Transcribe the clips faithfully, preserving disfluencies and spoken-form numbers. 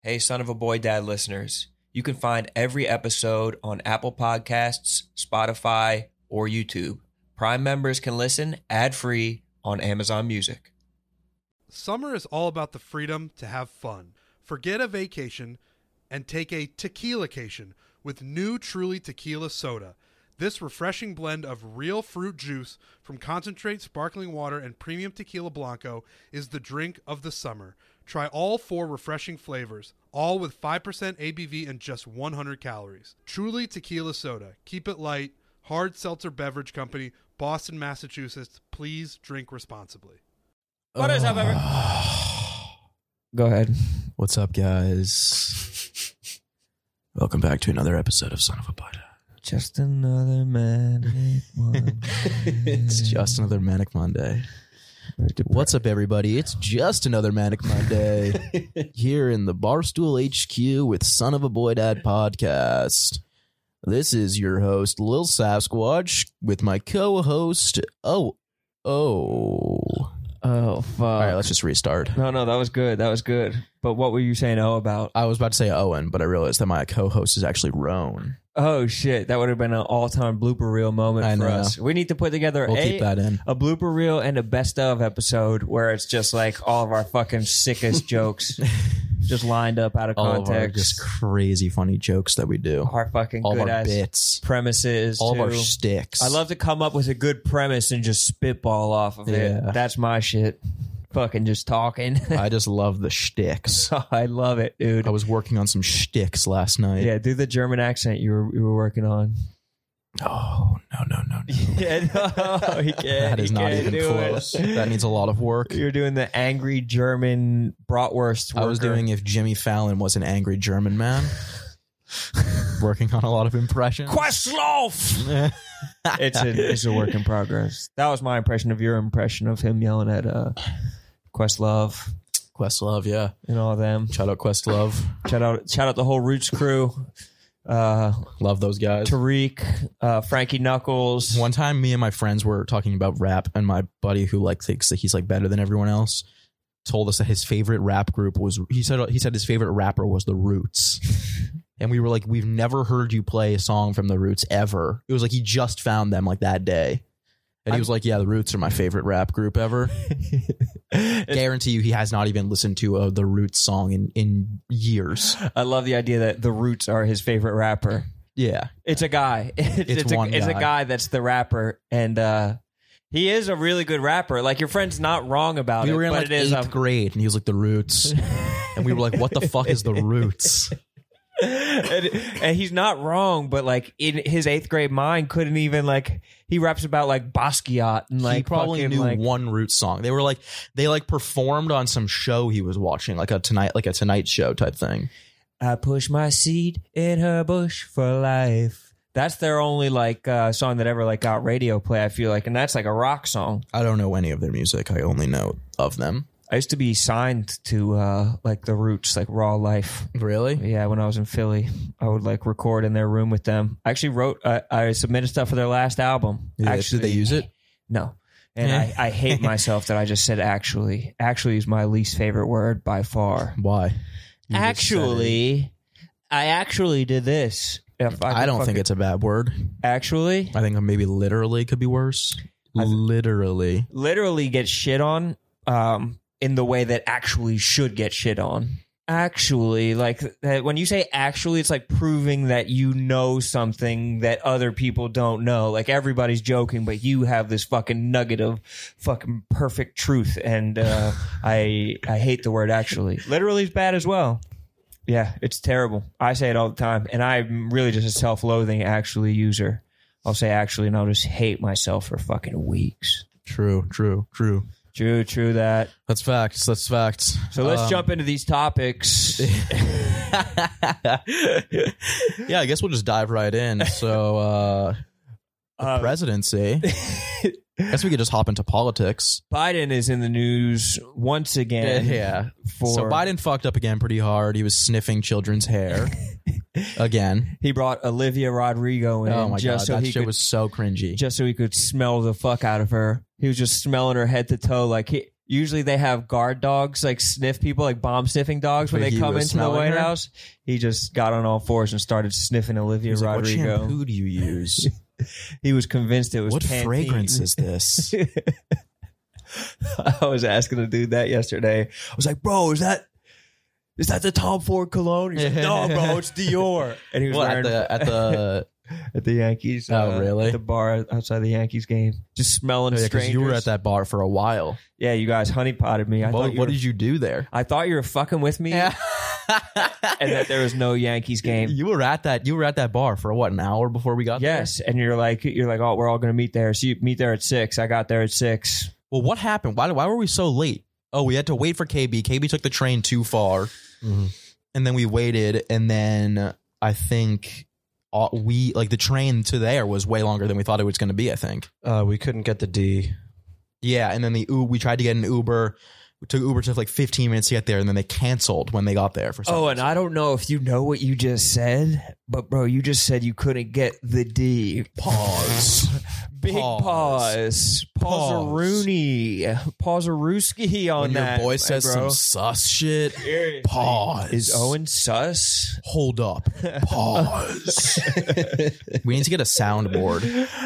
Hey, Son of a Boy Dad listeners, you can find every episode on Apple Podcasts, Spotify, or YouTube. Prime members can listen ad-free on Amazon Music. Summer is all about the freedom to have fun. Forget a vacation and take a tequila-cation with new Truly Tequila Soda. This refreshing blend of real fruit juice from concentrate sparkling water and premium tequila blanco is the drink of the summer. Try all four refreshing flavors, all with five percent A B V and just one hundred calories. Truly Tequila Soda. Keep it light. Hard Seltzer Beverage Company, Boston, Massachusetts. Please drink responsibly. What is up, everyone? Go ahead. What's up, guys? Welcome back to another episode of Son of a Boy. Just another manic Monday. It's just another Manic Monday. What's up, everybody? It's just another Manic Monday here in the Barstool H Q with Son of a Boy Dad podcast. This is your host, Lil Sasquatch, with my co-host, Oh, Oh. Oh, fuck. All right, let's just restart. No, no, that was good. That was good. But what were you saying oh about? I was about to say Owen, but I realized that my co-host is actually Roan. Oh, shit. That would have been an all-time blooper reel moment I for know. us. We need to put together We'll a, keep that in. a blooper reel and a best of episode where it's just like all of our fucking sickest jokes just lined up out of All context. of our just crazy funny jokes that we do. Our fucking All of good our ass bits. premises. All too. of our sticks. I love to come up with a good premise and just spitball off of it. Yeah. That's my shit. Fucking just talking. I just love the shticks. I love it, dude. I was working on some shticks last night. Yeah, do the German accent you were you were working on. Oh, no, no, no, no. Yeah, no, he can't. That is he not can't even do close. it. That needs a lot of work. You're doing the angry German bratwurst worker. I was doing if Jimmy Fallon was an angry German man. Working on a lot of impressions. Questlove! it's, a, it's a work in progress. That was my impression of your impression of him yelling at uh, Questlove Questlove, yeah. and all them. Shout out Questlove. Shout out, shout out the whole Roots crew. Uh, Love those guys. Tariq, uh, Frankie Knuckles. One time, me and my friends were talking about rap, and my buddy, who like thinks that he's like better than everyone else, told us that his favorite rap group was. He said he said his favorite rapper was The Roots, and we were like, we've never heard you play a song from The Roots ever. It was like he just found them like that day, and he was like, yeah, The Roots are my favorite rap group ever. Guarantee you, he has not even listened to a The Roots song in in years. I love the idea that The Roots are his favorite rapper. Yeah, It's a guy. It's, It's it's, a, one it's a guy. guy that's the rapper, and uh, he is a really good rapper. Like, your friend's not wrong about we it, were in but like it is eighth a, grade, and he was like The Roots, and we were like, what the fuck is The Roots? and, and he's not wrong, but like in his eighth grade mind couldn't even like he raps about like Basquiat and like he probably fucking, knew like, one Roots song. They were like they like performed on some show he was watching, like a tonight like a Tonight Show type thing. I push my seed in her bush for life. That's their only like uh, song that ever like got radio play, I feel like, and that's like a rock song. I don't know any of their music. I only know of them. I used to be signed to uh, like the Roots, like Raw Life. Really? Yeah, when I was in Philly, I would like record in their room with them. I actually wrote, uh, I submitted stuff for their last album. Did they- actually, did they use it? No. And I, I hate myself that I just said actually. Actually is my least favorite word by far. Why? You just said Actually, I actually did this. If it. I, don't think it's a bad word. actually I think maybe literally could be worse. I th- Literally. literally get shit on um, in the way that actually should get shit on. Actually, like that, when you say actually, it's like proving that you know something that other people don't know. Like everybody's joking, but you have this fucking nugget of fucking perfect truth. And uh, I I hate the word actually. Literally is bad as well. Yeah, it's terrible. I say it all the time, and I'm really just a self-loathing actually user. I'll say actually, and I'll just hate myself for fucking weeks. True, true, true. True, true that. That's facts. That's facts. So let's Um, jump into these topics. Yeah, I guess we'll just dive right in. So, uh, the Uh, presidency. I guess we could just hop into politics. Biden is in the news once again. Yeah. For, So Biden fucked up again pretty hard. He was sniffing children's hair again. He brought Olivia Rodrigo in Oh my just god, so that he shit could was so cringy. just so he could smell the fuck out of her. He was just smelling her head to toe. Like he, usually they have guard dogs, like sniff people, like bomb sniffing dogs when But they he come was into the smelling White her? House. He just got on all fours and started sniffing Olivia He's like, what Rodrigo. shampoo do you use? He was convinced it was What Pantene. fragrance is this? I was asking a dude that yesterday. I was like, bro, is that is that the Tom Ford cologne? He's like, no, bro, it's Dior. And he was Well, wearing at the at the at the Yankees. Oh, uh, really? At the bar outside the Yankees game, just smelling because strangers. you were at that bar for a while. Yeah, you guys honeypotted me. I What, thought you what were, did you do there? I thought you were fucking with me, and that there was no Yankees game. You were at that. You were at that bar for what, an hour before we got there? Yes, and you're like, you're like, oh, we're all gonna meet there. So you meet there at six. I got there at six. Well, what happened? Why why were we so late? Oh, we had to wait for K B. K B took the train too far, Mm-hmm. and then we waited, and then I think uh, we like the train to there was way longer than we thought it was going to be. I think. Uh, we couldn't get the D. Yeah, and then the U- we tried to get an Uber. We took Uber to like fifteen minutes to get there, and then they canceled when they got there for some Oh, reason. and I don't know if you know what you just said, but bro, you just said you couldn't get the D. Pause. Big pause. Pause. Pause-a-rooney. Pause-a-rooski on When your that. boy says bro. some sus shit, pause. Is Owen sus? Hold up. Pause. We need to get a soundboard.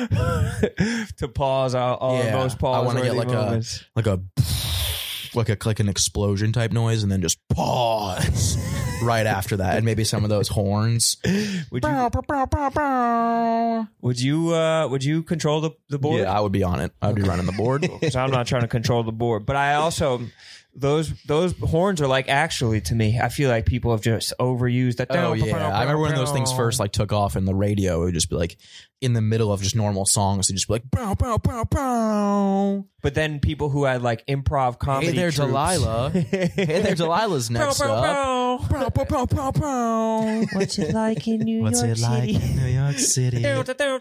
To pause all, all Yeah, the most I pause wanna get like moments. a like a like a like an explosion type noise, and then just pause right after that, and maybe some of those horns. Would you? Would you? Uh, would you control the the board? Yeah, I would be on it. I would be running the board. Because I'm not trying to control the board, but I also those those horns are like actually to me. I feel like people have just overused that. Oh yeah, I remember when those things first like took off in the radio. It would just be like in the middle of just normal songs. It'd just be like bow bow bow bow. But then people who had like improv comedy. Hey there, troops- Delilah. Hey there, Delilah's next Bow, bow, up. bow. Bow, bow, bow, bow, bow. What's it like in New What's York it like City? in New York City? Dow, dow,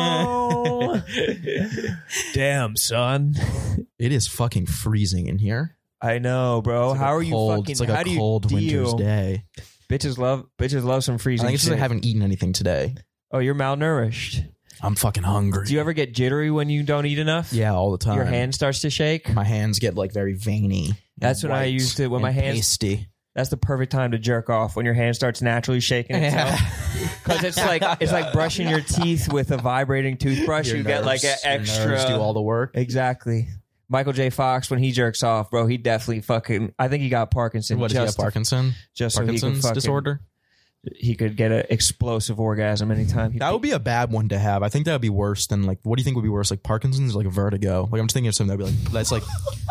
dow, dow. Damn, son. It is fucking freezing in here. I know, bro. It's like How a are you cold, fucking? It's like how a do you cold deal? winter's day. Bitches love bitches love some I freezing. think it's just I shit. haven't eaten anything today. Oh, you're malnourished. I'm fucking hungry. Do you ever get jittery when you don't eat enough? Yeah, all the time. Your hand starts to shake. My hands get like very veiny. That's and when I white used to- when my and hands- pasty. That's the perfect time to jerk off when your hand starts naturally shaking itself. Because it's like it's like brushing your teeth with a vibrating toothbrush. Your you get like an nerves- your extra. nerves do all the work. Exactly. Michael J. Fox, when he jerks off, bro, he definitely fucking. I think he got Parkinson. What does he have? just Parkinson? just so he could Parkinson's fucking, disorder. He could get an explosive orgasm anytime. He That would be a bad one to have. I think that would be worse than like. What do you think would be worse? Like Parkinson's, or like vertigo. Like I'm just thinking of something that'd be like that's like.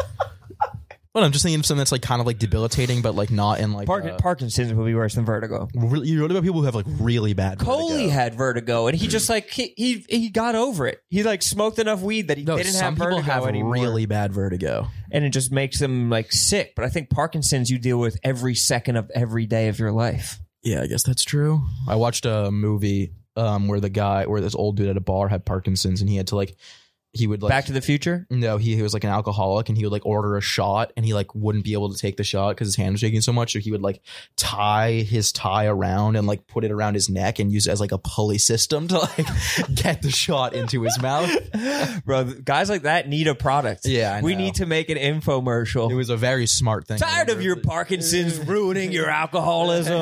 Well, I'm just thinking of something that's like kind of like debilitating, but like not in like. Park- uh, Parkinson's would be worse than vertigo. really, you know about people who have like really bad. Coley vertigo. had vertigo, and he just like he, he he got over it. He like smoked enough weed that he No, didn't some have vertigo people have anymore, really bad vertigo. and it just makes them like sick. But I think Parkinson's you deal with every second of every day of your life. Yeah, I guess that's true. I watched a movie um, where the guy, where this old dude at a bar had Parkinson's, and he had to like, he would like. Back to the Future. No, he, he was like an alcoholic, and he would like order a shot, and he like wouldn't be able to take the shot because his hand was shaking so much. So he would like tie his tie around and like put it around his neck and use it as like a pulley system to like get the shot into his mouth. Bro, guys like that need a product. Yeah, I we know. need to make an infomercial. It was a very smart thing. Tired of your Parkinson's ruining your alcoholism.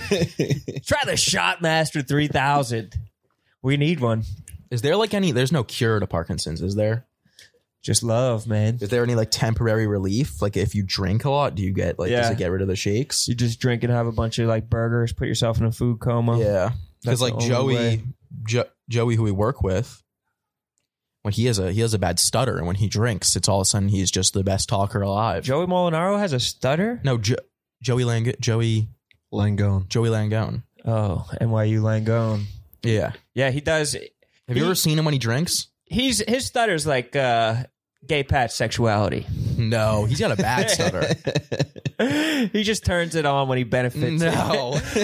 Try the Shotmaster three thousand. We need one. Is there like any? There's no cure to Parkinson's, is there? Just love, man. Is there any like temporary relief? Like if you drink a lot, do you get like does Yeah. it get rid of the shakes? You just drink and have a bunch of like burgers, put yourself in a food coma. Yeah, That's because like the only Joey, way. jo- Joey, who we work with, when he has a he has a bad stutter, and when he drinks, it's all of a sudden he's just the best talker alive. Joey Molinaro has a stutter? no, jo- Joey Lang, Joey, Langone. Joey Langone. Oh, N Y U Langone. Yeah, Yeah, he does. have you He- ever seen him when he drinks? He's his stutter's like uh, gay patch sexuality. No, he's got a bad stutter. He just turns it on when he benefits. No, when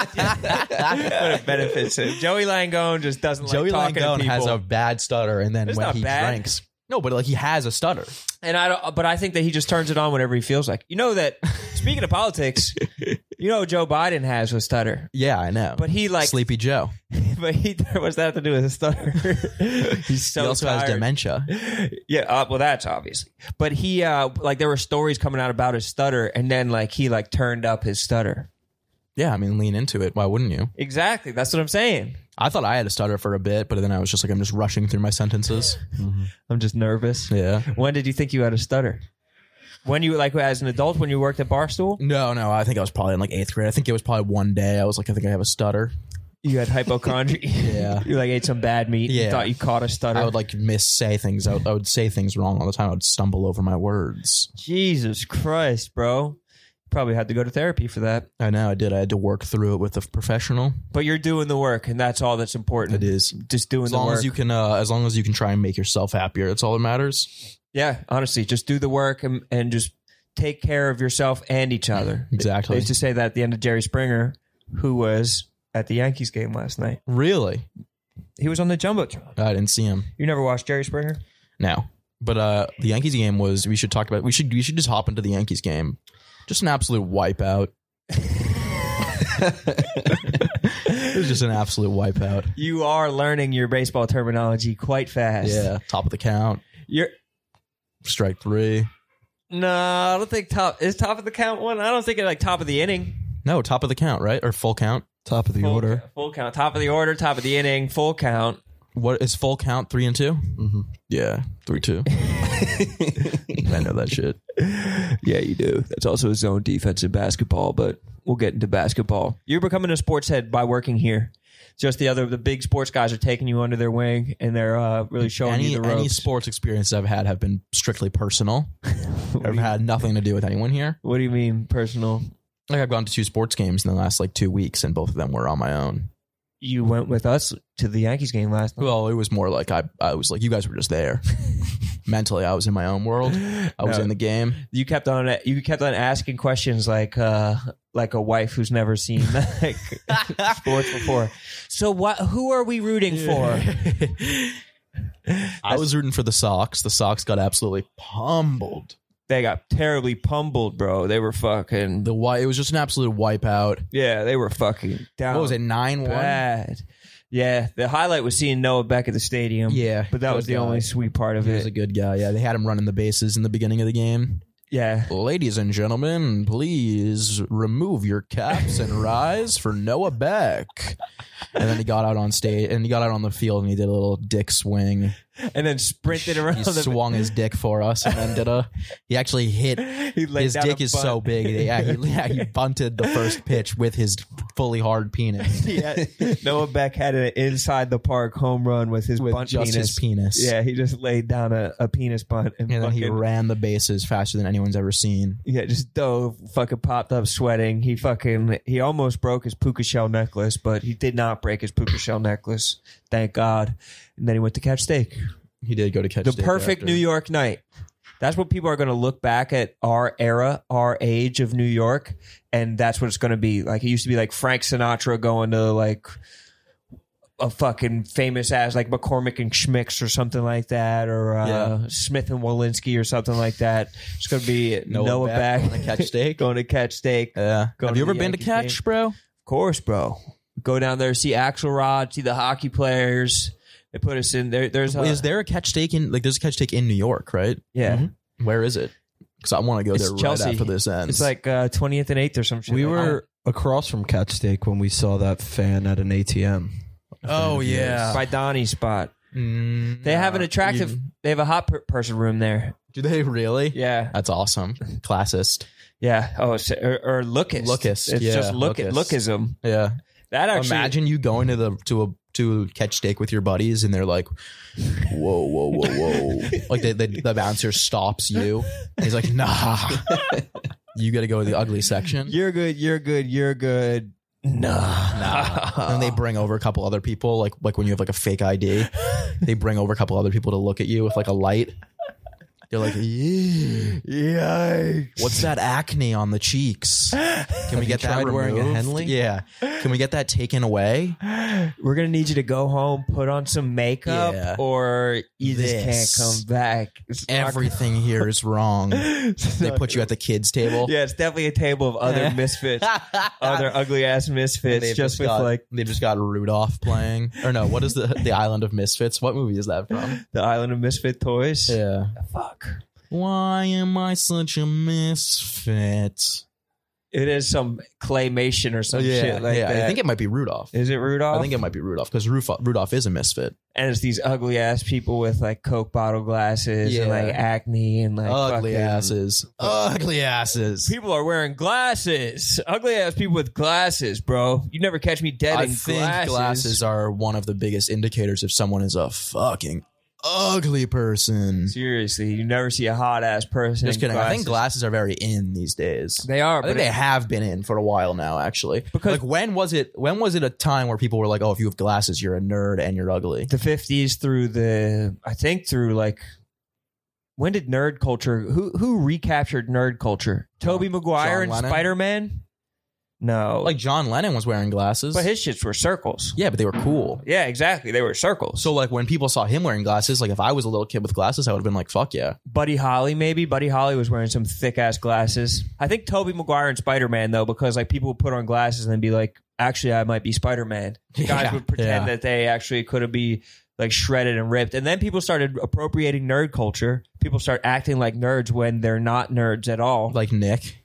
it benefits him. Joey Langone just doesn't Joey like talking to Langone people. has a bad stutter, and then It's when not he bad. drinks, no, but like he has a stutter. And I don't, but I think that he just turns it on whenever he feels like. You know that. Speaking of politics, You know, Joe Biden has a stutter, Yeah, I know. but he like, Sleepy Joe. but he what's that have to do with a stutter? He's so he also tired. has dementia. Yeah, uh, well, that's obviously. But he uh, like there were stories coming out about his stutter, and then like he like turned up his stutter. Yeah, I mean, lean into it. Why wouldn't you? Exactly, that's what I'm saying. I thought I had a stutter for a bit, but then I was just like, I'm just rushing through my sentences. I'm just nervous. Yeah. When did you think you had a stutter? When you like as an adult, when you worked at Barstool, No, no, I think I was probably in like eighth grade. I think it was probably one day. I was like, I think I have a stutter. you had hypochondria. Yeah. You like ate some bad meat. Yeah. And thought you caught a stutter. I would like miss say things. I would, I would say things wrong all the time. I would stumble over my words. Jesus Christ, bro. Probably had to go to therapy for that. I know I did. I had to work through it with a professional. But you're doing the work, and that's all that's important. It is. Just doing As the long work. as you can, uh, as long as you can try and make yourself happier, that's all that matters. Yeah, honestly, just do the work and, and just take care of yourself and each other. Exactly. They used to say that at the end of Jerry Springer, who was at the Yankees game last night. Really? He was on the Jumbotron. I didn't see him. You never watched Jerry Springer? No. But uh, the Yankees game was. We should talk about. We should. We should just hop into the Yankees game. Just an absolute wipeout. It was just an absolute wipeout. You are learning your baseball terminology quite fast. Yeah. Top of the count. You're Strike three. no, I don't think top is top of the count one. I don't think it's like top of the inning. No, top of the count, right? Or full count. Top of the Full, order. full count. Top of the order, top of the inning, full count. What is full count? Three and two. Mm-hmm. Yeah, three two. I know that shit. Yeah, you do. That's also a zone defense in basketball, but we'll get into basketball. You're becoming a sports head by working here. Just the other, the big sports guys are taking you under their wing, and they're uh, really showing Any you the ropes. any sports experiences I've had have been strictly personal. I've had nothing to do with anyone here. What do you mean personal? Like I've gone to two sports games in the last like two weeks, and both of them were on my own. You went with us to the Yankees game last night. Well, it was more like I I was like you guys were just there. Mentally, I was in my own world. I was No. in the game. You kept on you kept on asking questions like uh, like a wife who's never seen like sports before. So what? Who are we rooting for? I was rooting for the Sox. The Sox got absolutely pummeled. They got terribly pummeled, bro. They were fucking The wi- it was just an absolute wipeout. yeah. They were fucking down. What was it? Nine one. Bad. Yeah, the highlight was seeing Noah Beck at the stadium. Yeah, but that good was the guy. only sweet part of He was it. a good guy. Yeah, they had him running the bases in the beginning of the game. Yeah, Ladies and gentlemen, please remove your caps and rise for Noah Beck. And then he got out on stage and he got out on the field and he did a little dick swing. and then sprinted around. He the, swung his dick for us and then did a. He actually hit. He laid His down dick a is bunt. so big. Yeah, he, yeah, he bunted the first pitch with his fully hard penis. Yeah, Noah Beck had an inside the park home run with his With bunt just penis. his penis. Yeah, he just laid down a, a penis bunt and, And then he fucking- ran the bases faster than anyone's ever seen. Yeah, just dove, fucking popped up sweating. He fucking, he almost broke his puka shell necklace, but he did not break his puka shell necklace. Thank God. And then he went to catch steak. He did go to catch The steak perfect after. New York night. That's what people are going to look back at our era, our age of New York, and that's what it's going to be. Like, it used to be like Frank Sinatra going to like a fucking famous ass like McCormick and Schmicks or something like that, or uh, Yeah. Smith and Walensky or something like that. It's going to be Noah, Noah Beck Beck going to catch steak. going to catch steak. Yeah. Go Have to you ever the been to Yankees catch, game. bro? Of course, bro. Go down there, see Axelrod, see the hockey players. They put us in there. There's a, Is there a catch steak in like there's a catch steak in New York, right? yeah. Mhm. Where is it? Because I want to go It's there Chelsea. right after this ends. It's like uh, twentieth and eighth or some shit. We like were across from Catch Steak when we saw that fan at an A T M. Oh, yeah. that. by Donnie's spot. Mm, They have an nah, attractive. you- They have a hot per- person room there. do they really? Yeah, That's awesome. Classist. yeah. Oh, so, or, or lookist. Lookist, It's yeah, just look lookist. lookism. Yeah. That actually. Imagine you going to the to a to catch steak with your buddies and they're like, whoa, whoa, whoa, whoa. Like they, they, the bouncer stops you. And he's like, nah. You got to go to the ugly section. You're good. You're good. You're good. Nah, Nah. And they bring over a couple other people, like like when you have like a fake I D, they bring over a couple other people to look at you with like a light. You're like, "Ew. Yikes. What's that acne on the cheeks? Can we get that tried wearing a removed? Henley? Yeah. Can we get that taken away? We're going to need you to go home, put on some makeup, Yeah. or you just This. can't come back. It's not- Everything here is wrong. They put you at the kids' table. Yeah, it's definitely a table of other misfits, other ugly ass misfits, They've just with got, like they've just got Rudolph playing. Or no, what is the the Island of Misfits? What movie is that from? the Island of Misfit Toys. Yeah. Fuck. Why am I such a misfit? It is some claymation or some yeah, shit like yeah. that. I think it might be Rudolph. Is it Rudolph? I think it might be Rudolph because Rudolph, Rudolph is a misfit. and it's these ugly ass people with like Coke bottle glasses and Yeah. like acne and like Ugly fucking- asses. Ugly asses. People are wearing glasses. Ugly ass people with glasses, bro. You never catch me dead I in think glasses. glasses are one of the biggest indicators if someone is a fucking ugly person. Seriously, you never see a hot ass person. Just in kidding. I think glasses. glasses are very in these days. They are, I but think they it- have been in for a while now, actually. Because- like when was it? When was it a time where people were like, "Oh, if you have glasses, you're a nerd and you're ugly"? the fifties through the I think through like when did nerd culture who who recaptured nerd culture? Tobey Maguire John and Lennon? Spider-Man? No. Like John Lennon was wearing glasses, but his shits were circles. yeah, but they were cool. Yeah, exactly. They were circles. So like when people saw him wearing glasses, like if I was a little kid with glasses, I would have been like, "Fuck yeah!" Buddy Holly, maybe. Buddy Holly was wearing some thick ass glasses. I think Tobey Maguire and Spider-Man though, because like people would put on glasses and then be like, actually I might be Spider-Man. Guys Yeah, would pretend yeah. that they actually could be like shredded and ripped. And then people started appropriating nerd culture. People start acting like nerds when they're not nerds at all. Like Nick.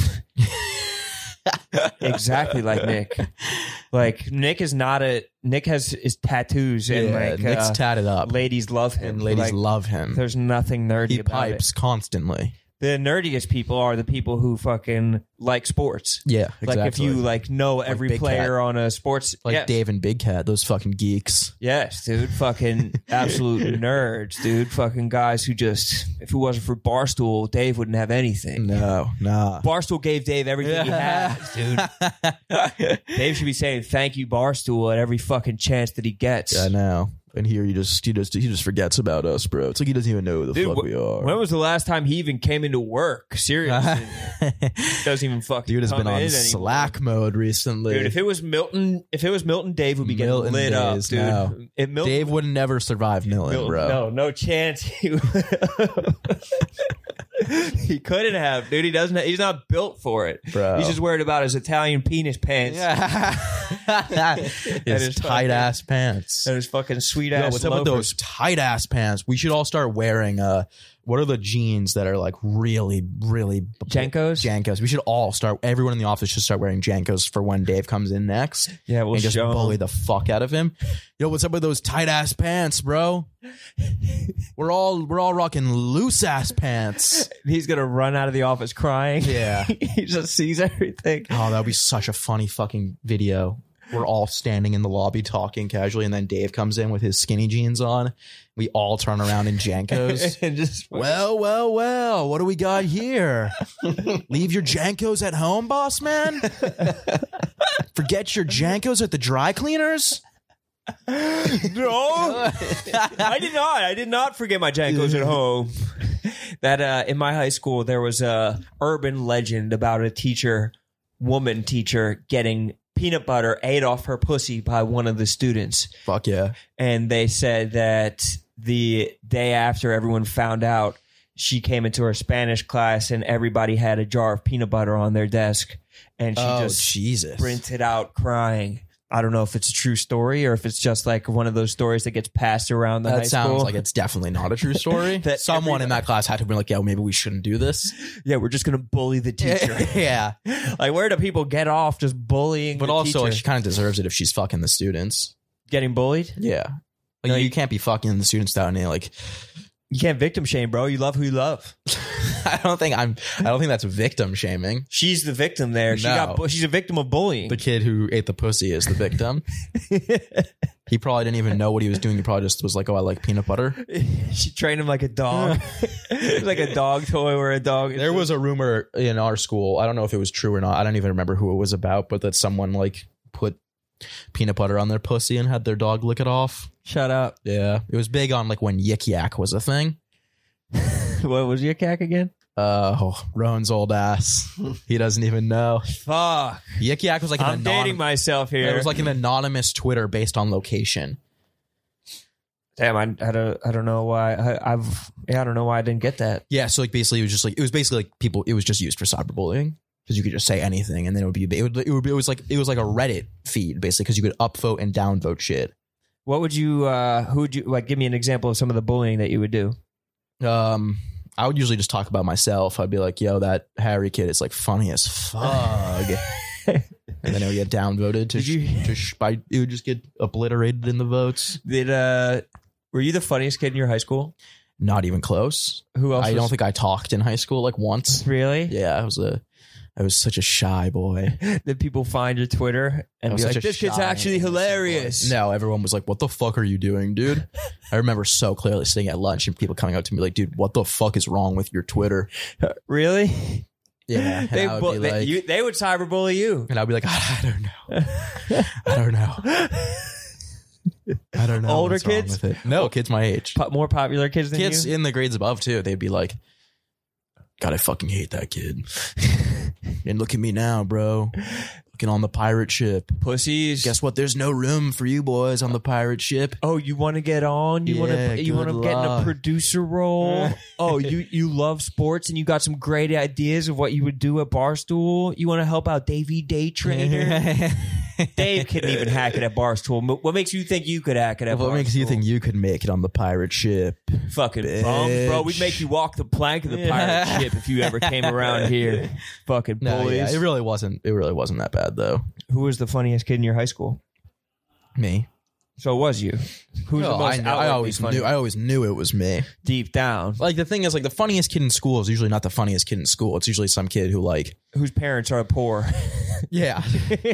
Exactly like Nick. Like Nick is not a Nick has his tattoos and Yeah, like Nick's uh, tatted up, ladies love him. and ladies Like, love him. There's nothing nerdy He about pipes it. constantly. The nerdiest people are the people who fucking like sports. Yeah, exactly. Like if you like know every Big player Cat. on a sports like yes. Dave and Big Cat, those fucking geeks. Yes, dude. Fucking absolute nerds, dude. Fucking guys who just if it wasn't for Barstool, Dave wouldn't have anything. No, nah. Barstool gave Dave everything he has, dude. Dave should be saying thank you, Barstool, at every fucking chance that he gets. Yeah, I know. And here you just he just he just forgets about us, bro. It's like he doesn't even know who the Dude, fuck wh- we are. when was the last time he even came into work? Seriously. Doesn't even fucking Dude has come been on in anymore. Slack mode recently. Dude, if it was Milton, if it was Milton, Dave would be getting Milton lit up, days, dude. no. If Milton, Dave would never survive Milton, Milton- bro. no, no chance. He, he couldn't have, dude. He doesn't. He's not built for it, Bro. He's just worried about his Italian penis pants His is tight ass pants. and his fucking sweet Yo, ass. what's up with those tight ass pants? We should all start wearing uh what are the jeans that are like really, really Jankos? Jankos. We should all start everyone in the office should start wearing Jankos for when Dave comes in next. Yeah, we'll and just show him. bully the fuck out of him. Yo, what's up with those tight ass pants, bro? We're all we're all rocking loose ass pants. He's gonna run out of the office crying. Yeah. He just sees everything. Oh, that would be such a funny fucking video. We're all standing in the lobby talking casually, and then Dave comes in with his skinny jeans on. We all turn around in Jankos. and just Well, well, well, what do we got here? Leave your Jankos at home, boss man? Forget your Jankos at the dry cleaners? no, I did not. I did not forget my Jankos at home. That uh, in my high school there was a urban legend about a teacher, woman teacher, getting peanut butter ate off her pussy by one of the students. Fuck yeah. And they said that the day after everyone found out, she came into her Spanish class and everybody had a jar of peanut butter on their desk. And she Oh, just Jesus. sprinted out crying. I don't know if it's a true story or if it's just like one of those stories that gets passed around the high That sounds school. like it's definitely not a true story. That Someone in that class had to be like, yeah, maybe we shouldn't do this. Yeah, we're just going to bully the teacher. yeah. Like, where do people get off just bullying But the also, teacher? like, she kind of deserves it if she's fucking the students. Getting bullied? Yeah. Like, No, you you- can't be fucking the students down here. Like, You can't victim shame, bro. You love who you love. I don't think I'm, I don't think that's victim shaming. She's the victim there. She No. got. bu- She's a victim of bullying. The kid who ate the pussy is the victim. He probably didn't even know what he was doing. He probably just was like, oh, I like peanut butter. She trained him like a dog. It was like a dog toy where a dog. There was a rumor in our school. I don't know if it was true or not. I don't even remember who it was about, but that someone like put peanut butter on their pussy and had their dog lick it off. Shut up. Yeah. It was big on like when Yik Yak was a thing. What was your cack again? Uh, oh, Roan's old ass. He doesn't even know. Fuck. Yik Yak was like an I'm anon- dating myself here. It was like an anonymous Twitter based on location. Damn, I, I don't I don't know why I, I've yeah I don't know why I didn't get that. Yeah, so like basically it was just like it was basically like people. It was just used for cyberbullying because you could just say anything and then it would be it would it, would be, it was like it was like a Reddit feed basically because you could upvote and downvote shit. What would you uh who would you like give me an example of some of the bullying that you would do? Um, I would usually just talk about myself. I'd be like, "Yo, that Harry kid is like funny as fuck," and then it would get downvoted to Did you- sh- to sh- by it would just get obliterated in the votes. Did uh were you the funniest kid in your high school? Not even close. Who else? I was- don't think I talked in high school like once. Really? Yeah, I was a, I was such a shy boy. Did people find your Twitter I and was be such like, a "This kid's shy, actually innocent hilarious"? boy. No, everyone was like, "What the fuck are you doing, dude?" I remember so clearly sitting at lunch and people coming up to me like, "Dude, what the fuck is wrong with your Twitter?" Really? Yeah, and They, I would bu- be they, like, you, they would cyberbully you. and I'd be like, "I don't know, I don't know, I don't know." Older what's wrong kids? with it. No, kids my age, Po- more popular kids than kids you? in the grades above too. They'd be like, "God, I fucking hate that kid." And look at me now, bro. Looking on the pirate ship. Pussies. Guess what? There's no room for you boys on the pirate ship. Oh, you want to get on? You want Yeah, to? You want to good get in a luck. producer role? Oh, you you love sports and you got some great ideas of what you would do at Barstool. You want to help out Davey Day Trader? Dave couldn't even hack it at Barstool. What makes you think you could hack it at Barstool? What makes you think you could make it on the pirate ship? Fucking Bitch. bums, bro. We'd make you walk the plank of the pirate Yeah. ship if you ever came around here. Fucking No, bullies. yeah, it really wasn't. It really wasn't that bad though. Who was the funniest kid in your high school? Me. So it was you. Who's No, the most I, knew, I outwardly always funny? knew. I always knew it was me. Deep down. Like the thing is, like the funniest kid in school is usually not the funniest kid in school. It's usually some kid who, like, Whose parents are poor. yeah,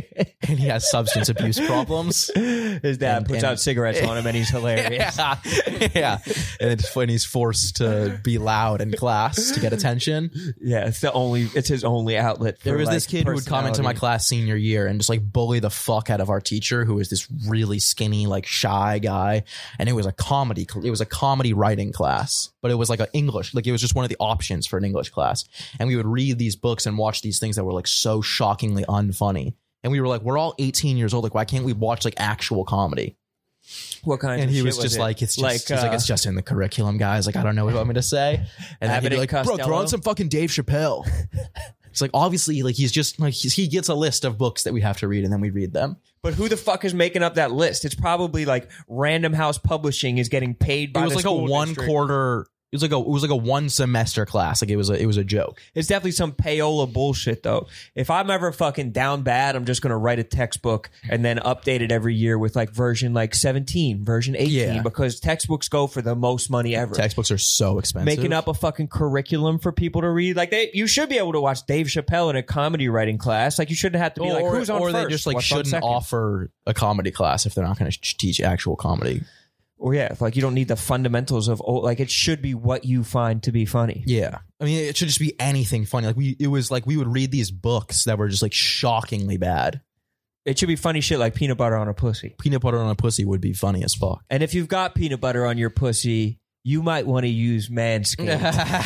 and he has substance abuse problems. His dad And- puts and- out cigarettes on him and he's hilarious. Yeah, yeah. And it's when he's forced to be loud in class to get attention. Yeah, it's the only. It's his only outlet. For There was like, this kid who would come into my personality. class senior year and just like bully the fuck out of our teacher, who was this really skinny, like shy guy. And it was a comedy. It was a comedy writing class, but it was like an English. Like it was just one of the options for an English class. And we would read these books and watch these things that were like so shockingly unfunny. And we were like, we're all eighteen years old. Like, why can't we watch like actual comedy? What kind? And of he shit was just it? like, it's just, like, he's like, uh, it's just in the curriculum, guys. Like, I don't know what you want me to say. And then Abbott he'd be and like, bro, throw Costello? on some fucking Dave Chappelle. It's like, obviously, like, he's just like, he's, he gets a list of books that we have to read and then we read them. But who the fuck is making up that list? It's probably like Random House Publishing is getting paid by It was the like a school one district. quarter. It was like a it was like a one semester class. Like it was a it was a joke. It's definitely some payola bullshit, though. If I'm ever fucking down bad, I'm just going to write a textbook and then update it every year with like version like seventeen, version eighteen, Yeah. because textbooks go for the most money ever. Textbooks are so expensive. Making up a fucking curriculum for people to read. Like they, you should be able to watch Dave Chappelle in a comedy writing class. Like you shouldn't have to be or, like, who's on or first? they just like What's on shouldn't second? offer a comedy class if they're not going to teach actual comedy. Or yeah, if like you don't need the fundamentals of oh, like it should be what you find to be funny. Yeah, I mean, it should just be anything funny. Like we, it was like we would read these books that were just like shockingly bad. It should be funny shit like peanut butter on a pussy. Peanut butter on a pussy would be funny as fuck. And if you've got peanut butter on your pussy, you might want to use Manscaped.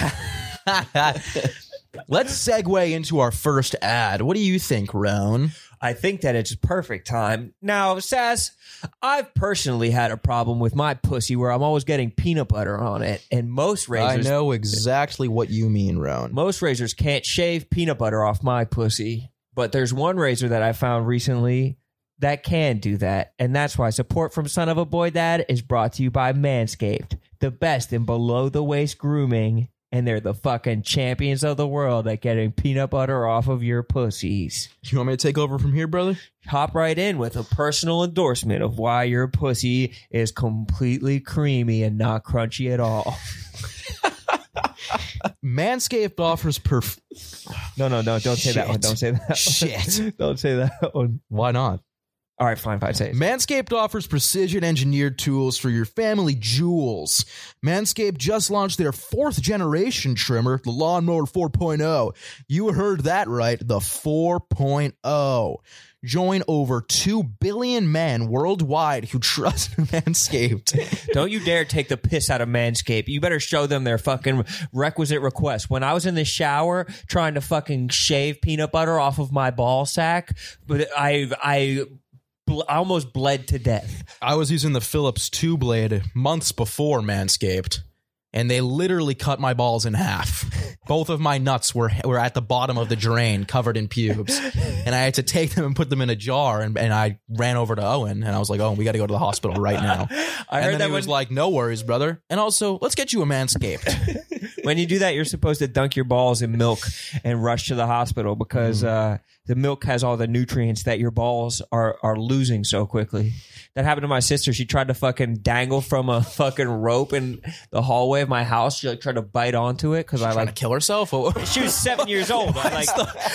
Let's segue into our first ad. What do you think, Roan? I think that it's perfect time. Now, Sass, I've personally had a problem with my pussy where I'm always getting peanut butter on it, and most razors I know exactly what you mean, Roan. most razors can't shave peanut butter off my pussy. But there's one razor that I found recently that can do that, and that's why support from Son of a Boy Dad is brought to you by Manscaped, the best in below the waist grooming. And they're the fucking champions of the world at getting peanut butter off of your pussies. You want me to take over from here, brother? Hop right in with a personal endorsement of why your pussy is completely creamy and not crunchy at all. Manscaped offers perf... No, no, no. Don't say that one. Shit. Don't say that one. Shit. Don't say that one. Why not? All right, fine, fine. Say it. Manscaped offers precision-engineered tools for your family jewels. Manscaped just launched their fourth-generation trimmer, the Lawnmower four point oh. You heard that right, the four point oh. Join over two billion men worldwide who trust Manscaped. Don't you dare take the piss out of Manscaped. You better show them their fucking requisite request. When I was in the shower trying to fucking shave peanut butter off of my ball sack, but I I, bl- I almost bled to death. I was using the Phillips two blade months before Manscaped, and they literally cut my balls in half. Both of my nuts were were at the bottom of the drain, covered in pubes, and I had to take them and put them in a jar. And, and I ran over to Owen, and I was like, "Oh, we got to go to the hospital right now." I and heard then that he was when- like, "No worries, brother." And also, let's get you a Manscaped. When you do that, you're supposed to dunk your balls in milk and rush to the hospital because uh, the milk has all the nutrients that your balls are are losing so quickly. That happened to my sister. She tried to fucking dangle from a fucking rope in the hallway of my house. She like tried to bite onto it because I Trying like. to kill herself. What She was seven years old. I, like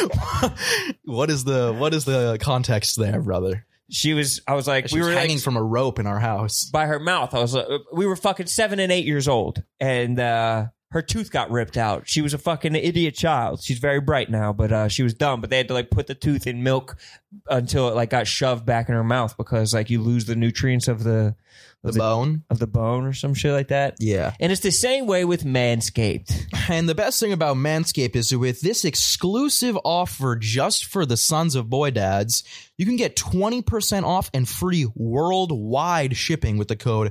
what is the what is the context there, brother? she was. I was like, She we was were hanging like, from a rope in our house. by her mouth. I was like, we were fucking seven and eight years old, and uh, her tooth got ripped out. She was a fucking idiot child. She's very bright now, but uh, she was dumb. But they had to like put the tooth in milk until it like got shoved back in her mouth because like you lose the nutrients of the The of the, bone. of the bone or some shit like that. Yeah. And it's the same way with Manscaped. And the best thing about Manscaped is with this exclusive offer just for the sons of boy dads, you can get twenty percent off and free worldwide shipping with the code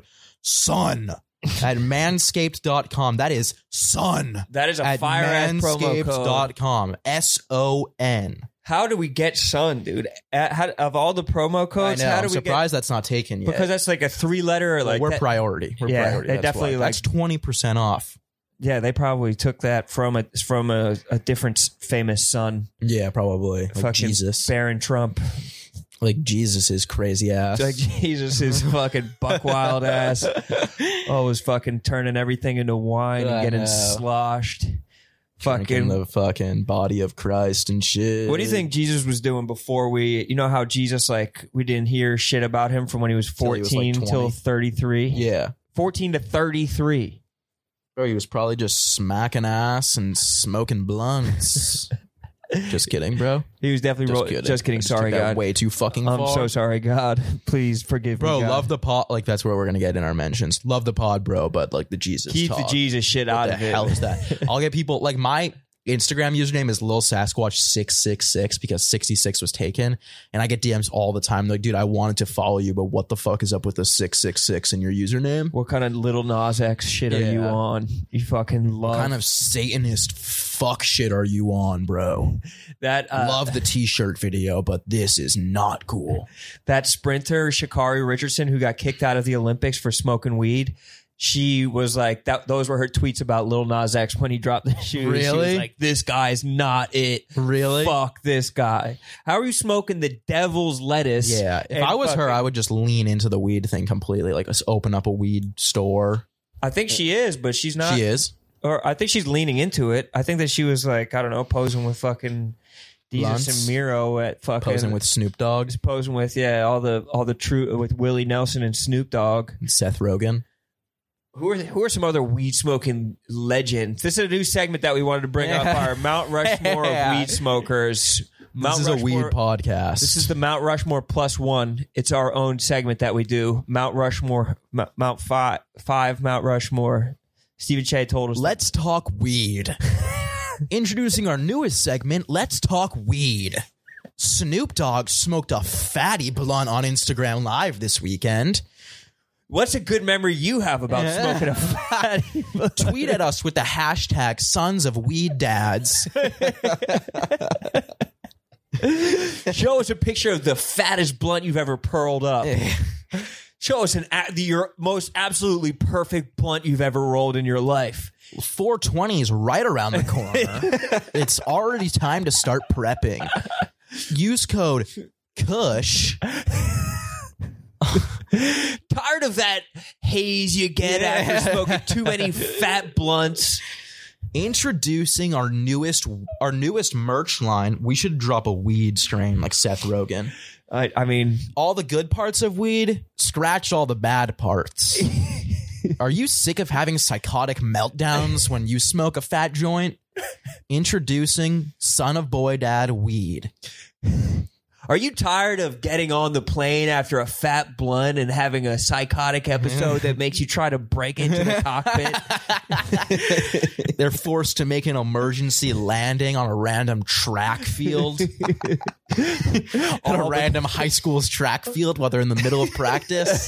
SON at manscaped dot com. That is SON That is a at fire ass promo manscaped code. dot com. S O N. How do we get Sun, dude? At, how, of all the promo codes, I know. how do I'm we surprised that's not taken get? yet. Because that's like a three letter. Or Well, like we're that- priority. We're Yeah, priority. they That's definitely, why. like- That's twenty percent off. Yeah, they probably took that from a from a, a different s- famous son. Yeah, probably. Like Fucking Jesus. Barron Trump. Like Jesus is crazy ass. Like Jesus is fucking buck wild ass. Always fucking turning everything into wine I and getting know. sloshed. Drinking Fucking. the fucking body of Christ and shit. What do you think Jesus was doing before we? You know how Jesus, like, we didn't hear shit about him from when he was Till he was, fourteen like, till twenty. thirty-three. Yeah. fourteen to thirty-three. Bro, he was probably just smacking ass and smoking blunts. Just kidding, bro. He was definitely Just ro- kidding. just kidding. I just Sorry, took that God. Way too fucking I'm far. so sorry, God. Please forgive Bro, me, God. love the pod. Like, that's where we're going to get in our mentions. Love the pod, bro, but like the Jesus Keep talk. the Jesus shit What out the of it. hell is that? I'll get people, like, my Instagram username is Lil Sasquatch six six six because sixty-six was taken, and I get D Ms all the time like, dude, I wanted to follow you, but what the fuck is up with the six six six in your username? What kind of little Nas X shit are you Yeah. on? You fucking love What kind of Satanist fuck shit are you on, bro? that. Uh, Love the t-shirt video, but this is not cool. that sprinter Sha'Carri Richardson who got kicked out of the Olympics for smoking weed. She was like that. Those were her tweets about Lil Nas X when he dropped the shoes. She was Really? like, "This guy's not it. Really? Fuck this guy. How are you smoking the devil's lettuce?" Yeah, if and I was her, fucking- I would just lean into the weed thing completely. Like, let's open up a weed store. I think she is, but she's not. She is. Or I think she's leaning into it. I think that she was like, I don't know, posing with fucking Jesus Blunts. and Miro at fucking Posing with Snoop Dogg posing with yeah all the all the true with Willie Nelson and Snoop Dogg. and Seth Rogen. Who are who are some other weed smoking legends? This is a new segment that we wanted to bring up. Yeah. Our Mount Rushmore Yeah. of weed smokers. Mount This is a weed Rushmore- podcast. This is the Mount Rushmore plus one. It's our own segment that we do. Mount Rushmore, M- Mount five, five Mount Rushmore. Stephen Che told us. Let's Talk Weed. Introducing our newest segment, Let's Talk Weed. Snoop Dogg smoked a fatty blunt on Instagram Live this weekend. What's a good memory you have about smoking a fatty? Tweet at us with the hashtag Sons of Weed Dads. Show us a picture of the fattest blunt you've ever pearled up. Show us an a- the, your most absolutely perfect blunt you've ever rolled in your life. four twenty is right around the corner. It's already time to start prepping. Use code KUSH. Tired of that haze you get after smoking too many fat blunts. Introducing our newest our newest merch line. We should drop a weed strain like Seth Rogen. I, I mean, All the good parts of weed, scratch all the bad parts. Are you sick of having psychotic meltdowns when you smoke a fat joint? Introducing Son of Boy Dad Weed. Are you tired of getting on the plane after a fat blunt and having a psychotic episode that makes you try to break into the cockpit? They're forced to make an emergency landing on a random track field. on a random high school's track field while they're in the middle of practice.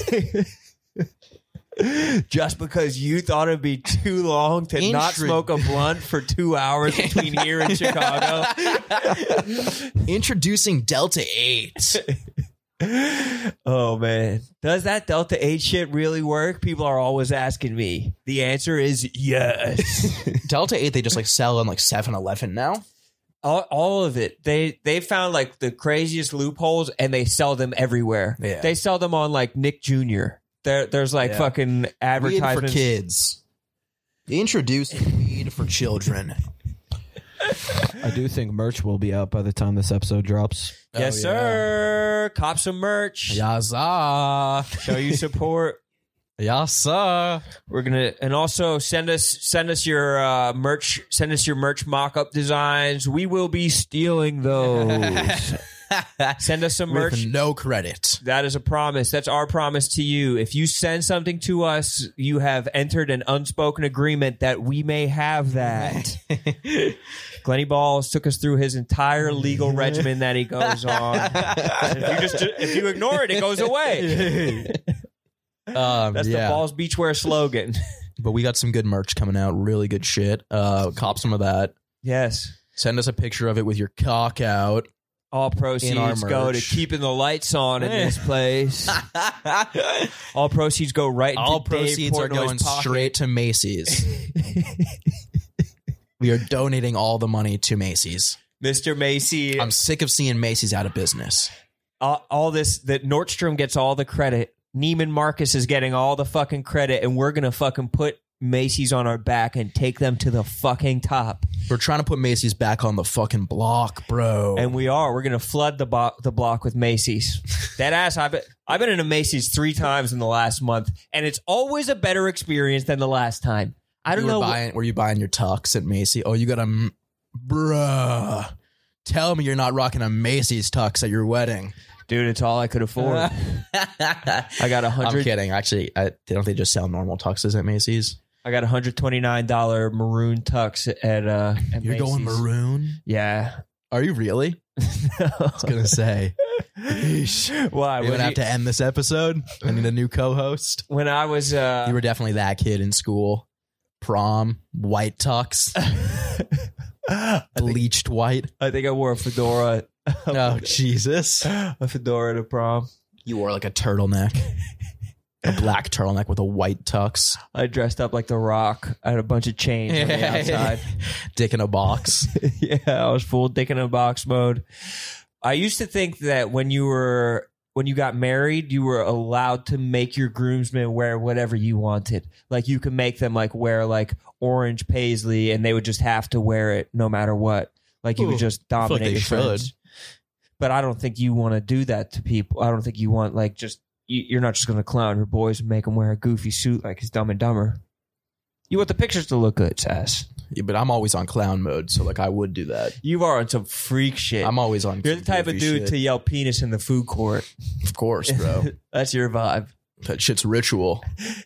Just because you thought it'd be too long to Intri- not smoke a blunt for two hours between here and Chicago. Introducing Delta eight. Oh, man. Does that Delta eight shit really work? People are always asking me. The answer is yes. Delta eight, they just like sell in like seven eleven now. all, all of it. They they found like the craziest loopholes and they sell them everywhere. Yeah. They sell them on like Nick Junior There, there's like Yeah. fucking Weed advertisements. for kids. Introduce weed for children. I do think merch will be out by the time this episode drops. Yes, Oh, yeah. sir. Cop some merch. Yes, sir. Show you support. Yes, sir. We're gonna and also send us send us your uh, merch. Send us your merch mock-up designs. We will be stealing those. Send us some merch. With no credit. That is a promise. That's our promise to you. If you send something to us, you have entered an unspoken agreement that we may have that. Glenny Balls took us through his entire legal regimen that he goes on. And if you just if you ignore it, it goes away. Um, That's yeah. the Balls Beachwear slogan. But we got some good merch coming out. Really good shit. Uh, cop some of that. Yes. Send us a picture of it with your cock out. All In our proceeds go to merch. keeping the lights on in this place. All proceeds go right into All Dave proceeds are Portnoy's going pocket. straight to Macy's. We are donating all the money to Macy's. Mister Macy. I'm sick of seeing Macy's out of business. all, all this that Nordstrom gets all the credit. Neiman Marcus is getting all the fucking credit, and we're gonna fucking put Macy's on our back and take them to the fucking top. We're trying to put Macy's back on the fucking block, bro. And we are. We're gonna flood the bo- the block with Macy's. That ass. I've been I've been in a Macy's three times in the last month, and it's always a better experience than the last time. I don't you were know. Buying, were you buying your tux at Macy's? Oh, you got a, m- bruh. Tell me you're not rocking a Macy's tux at your wedding. Dude, it's all I could afford. I got a I'm hundred. kidding. Actually, I, don't they just sell normal tuxes at Macy's? I got a hundred twenty nine dollar maroon tux at uh. At You're going Macy's. maroon? Yeah. Are you really? I was gonna say. Yeesh. Why? We're When gonna you- have to end this episode. I need a new co-host. when I was uh. You were definitely that kid in school. Prom, white tux, I think, bleached white. I think I wore a fedora. Oh Jesus! A fedora to prom. You wore like a turtleneck, a black turtleneck with a white tux. I dressed up like The Rock. I had a bunch of chains on the outside. Dick in a box. Yeah, I was full dick in a box mode. I used to think that when you were when you got married, you were allowed to make your groomsmen wear whatever you wanted. Like you could make them like wear like orange paisley, and they would just have to wear it no matter what. Like you Ooh, would just I feel like dominate they your should. friends. But I don't think you want to do that to people. I don't think you want like just you, you're not just going to clown your boys and make them wear a goofy suit like it's Dumb and Dumber. You want the pictures to look good, Sass. Yeah, but I'm always on clown mode, so like I would do that. You are on some freak shit. I'm always on. You're the type of goofy dude shit. to yell penis in the food court. Of course, bro. That's your vibe. That shit's ritual.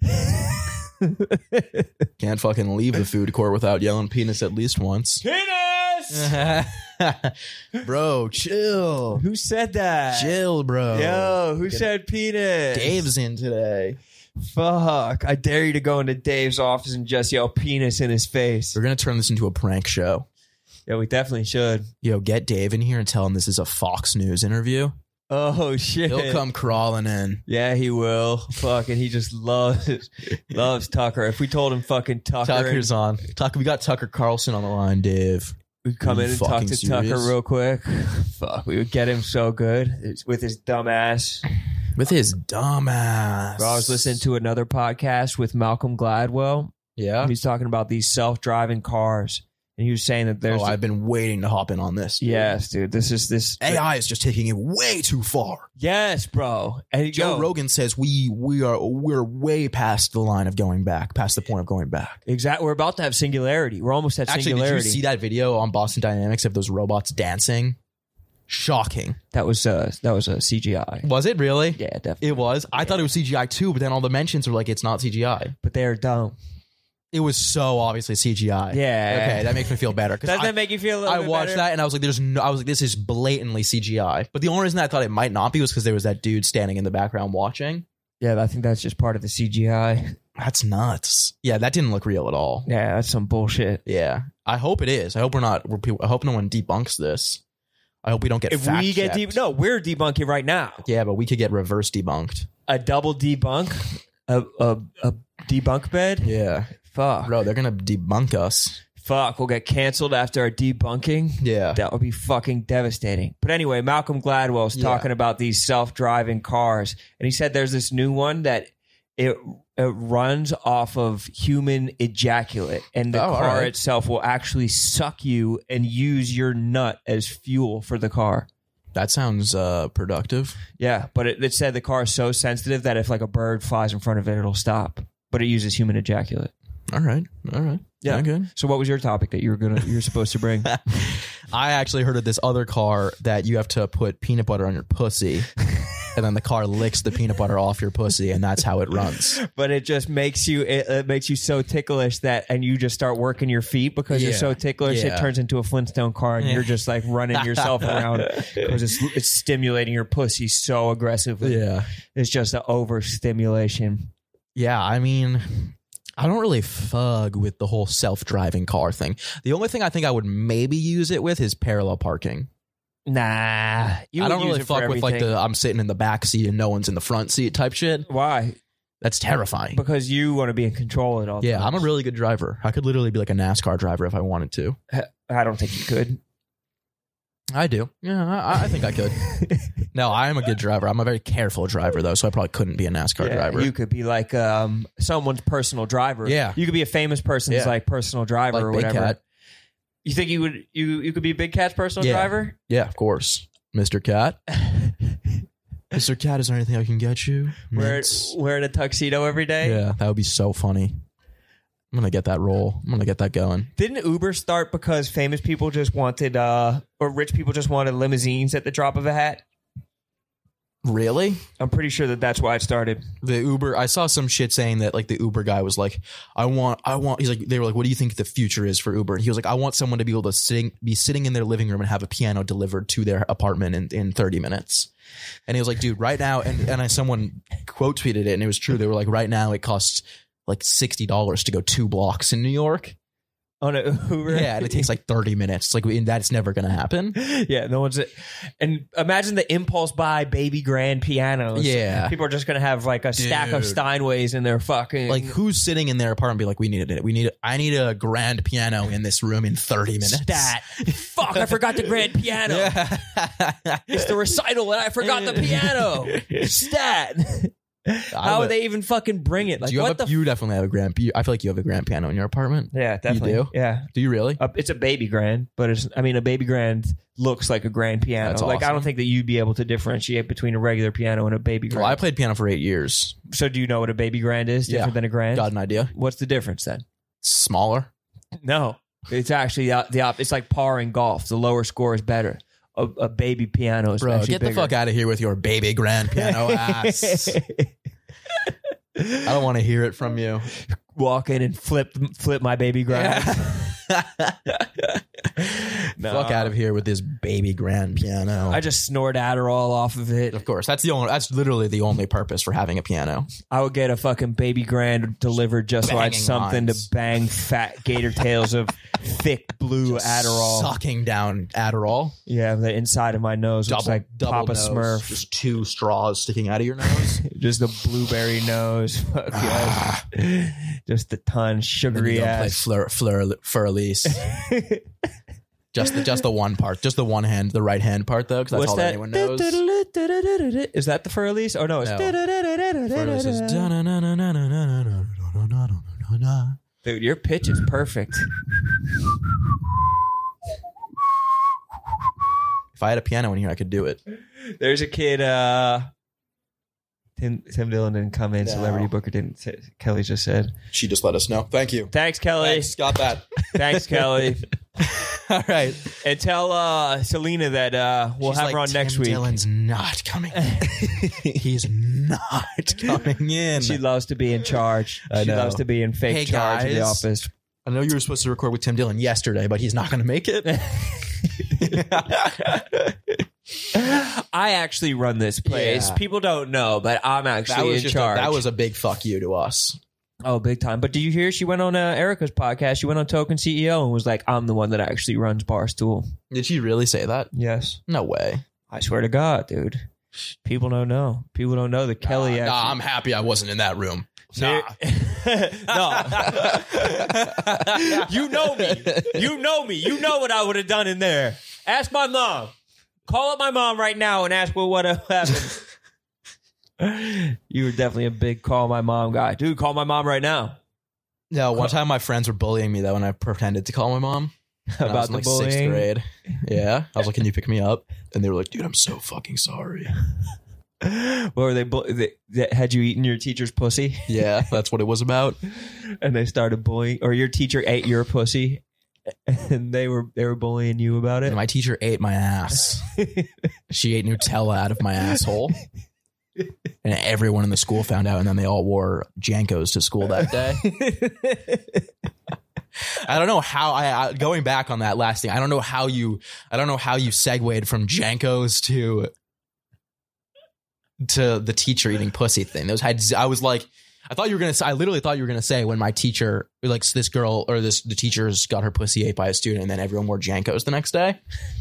Can't fucking leave the food court without yelling penis at least once. Penis! Bro, chill. Who said that? Chill, bro. Yo, who said penis? Dave's in today. Fuck. I dare you to go into Dave's office and just yell penis in his face. We're gonna turn this into a prank show. Yeah, we definitely should. Yo, get Dave in here and tell him this is a Fox News interview. Oh, shit. He'll come crawling in. Yeah, he will. Fucking, he just loves loves Tucker. If we told him fucking Tucker, Tucker's on. Tucker, we got Tucker Carlson on the line, Dave. we'd come Are in you and talk fucking to serious? Tucker real quick. Fuck, we would get him so good It's with his dumb ass. With his dumb ass. Bro, I was listening to another podcast with Malcolm Gladwell. Yeah. He's talking about these self-driving cars, and he was saying that there's Oh, I've been waiting to hop in on this. dude. yes, dude. This is this A I is just taking it way too far. yes, bro. And Joe yo, Rogan says we we are we're way past the line of going back, past the point of going back. exactly. We're about to have singularity. We're almost at Actually, singularity. did you see that video on Boston Dynamics of those robots dancing? Shocking. That was uh, that was a C G I. Was it really? Yeah, definitely. It was. I thought it was C G I too, but then all the mentions were like, it's not C G I. But they're dumb. It was so obviously C G I. Yeah. Okay, that makes me feel better. 'cause Doesn't I, that make you feel a little I bit watched better? that and I was like, "There's no." I was like, "This is blatantly C G I." But the only reason I thought it might not be was because there was that dude standing in the background watching. Yeah, I think that's just part of the C G I. That's nuts. Yeah, that didn't look real at all. Yeah, that's some bullshit. Yeah, I hope it is. I hope we're not. We're people, I hope no one debunks this. I hope we don't get. If fact we get checked. deep, no, we're debunking right now. Yeah, but we could get reverse debunked. A double debunk, a a, a debunk bed. Yeah, Fuck, bro, they're gonna debunk us. fuck, we'll get canceled after our debunking. Yeah, That would be fucking devastating. But anyway, Malcolm Gladwell's Yeah. talking about these self-driving cars, and he said there's this new one that it it runs off of human ejaculate, and the Oh, all car right. itself will actually suck you and use your nut as fuel for the car. that sounds uh, productive. Yeah, but it, it said the car is so sensitive that if like a bird flies in front of it, it'll stop. But it uses human ejaculate. All right, all right. Yeah. Sound good. So what was your topic that you were gonna you were supposed to bring? I actually heard of this other car that you have to put peanut butter on your pussy, and then the car licks the peanut butter off your pussy, and that's how it runs. But it just makes you it, it makes you so ticklish that and you just start working your feet because you're Yeah. so ticklish Yeah. it turns into a Flintstone car and you're just like running yourself around because it's it's stimulating your pussy so aggressively. Yeah. It's just an overstimulation. Yeah, I mean, I don't really fug with the whole self-driving car thing. The only thing I think I would maybe use it with is parallel parking. Nah, you I would don't use really it for fuck with like everything. the I'm sitting in the back seat and no one's in the front seat type shit. Why? That's terrifying. Because you want to be in control at all Yeah, I'm a times. really good driver. I could literally be like a NASCAR driver if I wanted to. I don't think you could. I do. Yeah, I, I think I could. No, I am a good driver. I'm a very careful driver though, so I probably couldn't be a NASCAR Yeah, driver. you could be like um, someone's personal driver. Yeah. You could be a famous person's Yeah. like personal driver Like or Big whatever. Cat. You think you would you you could be Big Cat's personal Yeah. driver? Yeah, of course. Mister Cat. Mister Cat, is there anything I can get you? Wear, Mints? wearing a tuxedo every day? Yeah, that would be so funny. I'm gonna get that roll. I'm gonna get that going. Didn't Uber start because famous people just wanted uh or rich people just wanted limousines at the drop of a hat? Really? I'm pretty sure that that's why it started. The Uber, I saw some shit saying that like the Uber guy was like, I want, I want, he's like, they were like, what do you think the future is for Uber? And he was like, I want someone to be able to sitting, be sitting in their living room and have a piano delivered to their apartment in, in thirty minutes. And he was like, dude, right now, and, and I, someone quote tweeted it and it was true. They were like, right now it costs like sixty dollars to go two blocks in New York. On an Uber? Yeah, and it takes like thirty minutes. It's like, and that's never going to happen. Yeah, no one's. And imagine the impulse buy baby grand pianos. Yeah. People are just gonna have like a stack of Dude. Steinways in their fucking Like, who's sitting in their apartment and be like, we need it. We need it. I need a grand piano in this room in thirty minutes. stat. Fuck! I forgot the grand piano. Yeah. It's the recital, and I forgot the piano. Stat. How would- would they even fucking bring it? Like do you, what have a, the? you definitely have a grand. you- I feel like you have a grand piano in your apartment. yeah, definitely. do? Yeah, Do you really? Uh, it's a baby grand, but it's. I mean, a baby grand looks like a grand piano. That's Like I don't awesome. think that you'd be able to differentiate between a regular piano and a baby grand. Well, I played piano for eight years. so do you know what a baby grand is? Yeah. Different than a grand. Got an idea? What's the difference then? Smaller. No, it's actually the, the op. It's like par in golf. The lower score is better. A, a baby piano is Bro, actually get the bigger. fuck out of here with your baby grand piano ass. I don't want to hear it from you. Walk in and flip flip my baby grand. No. Fuck out of here with this baby grand piano. I just snort Adderall off of it. of course, that's the only. That's literally the only purpose for having a piano. I would get a fucking baby grand delivered just so I had Banging something lines. to bang fat gator tails of thick blue Adderall. Sucking down Adderall. Yeah, the inside of my nose looks like Papa nose, Smurf. Just two straws sticking out of your nose. Just a blueberry nose. Fuck yes. Just a ton Then sugary you go play ass. fleur, fleur, fleur elise. Just the just the one part, just the one hand, the right hand part though, because that's What's all that? anyone knows. Is that the fur elise? Oh no, it's No. Fleur elise is dude. Your pitch is perfect. If I had a piano in here, I could do it. There's a kid. uh Tim Tim Dillon didn't come in. No. Celebrity Booker didn't. Say, Kelly just said. She just let us know. Thank you. Thanks, Kelly. Thanks, got that. Thanks, Kelly. All right. And tell uh, Selena that uh, we'll She's have like, her on Tim next week. Dillon's not coming in. He's not coming in. She loves to be in charge. I she know. loves to be in fake Hey, charge of the guys. office. I know you were supposed to record with Tim Dillon yesterday, but he's not going to make it. I actually run this place. Yeah. People don't know, but I'm that actually was in just a, charge. that was a big fuck you to us. Oh, big time. But did you hear she went on uh, Erica's podcast? She went on Token C E O and was like, I'm the one that actually runs Barstool. Did she really say that? Yes. No way. I swear to God, dude. People don't know. People don't know that Kelly Nah, actually... nah, I'm happy I wasn't in that room. Ser- no. You know me. You know me. You know what I would have done in there. Ask my mom. Call up my mom right now and ask what would have happened. You were definitely a big call my mom guy. Dude, call my mom right now. No, one time my friends were bullying me though, when I pretended to call my mom. When I was About in, the like bullying? sixth grade. Yeah. I was like, can you pick me up? And they were like, dude, I'm so fucking sorry. What were they, bu- they, they? Had you eaten your teacher's pussy? Yeah, that's what it was about. And they started bullying, or your teacher ate your pussy, and they were they were bullying you about it. And my teacher ate my ass. She ate Nutella out of my asshole. And everyone in the school found out, and then they all wore Jankos to school that day. I don't know how I, I going back on that last thing. I don't know how you I don't know how you segued from Jankos to to the teacher eating pussy thing. Those had I was like I thought you were gonna say I literally thought you were gonna say when my teacher like this girl or this the teachers got her pussy ate by a student and then everyone wore Jankos the next day.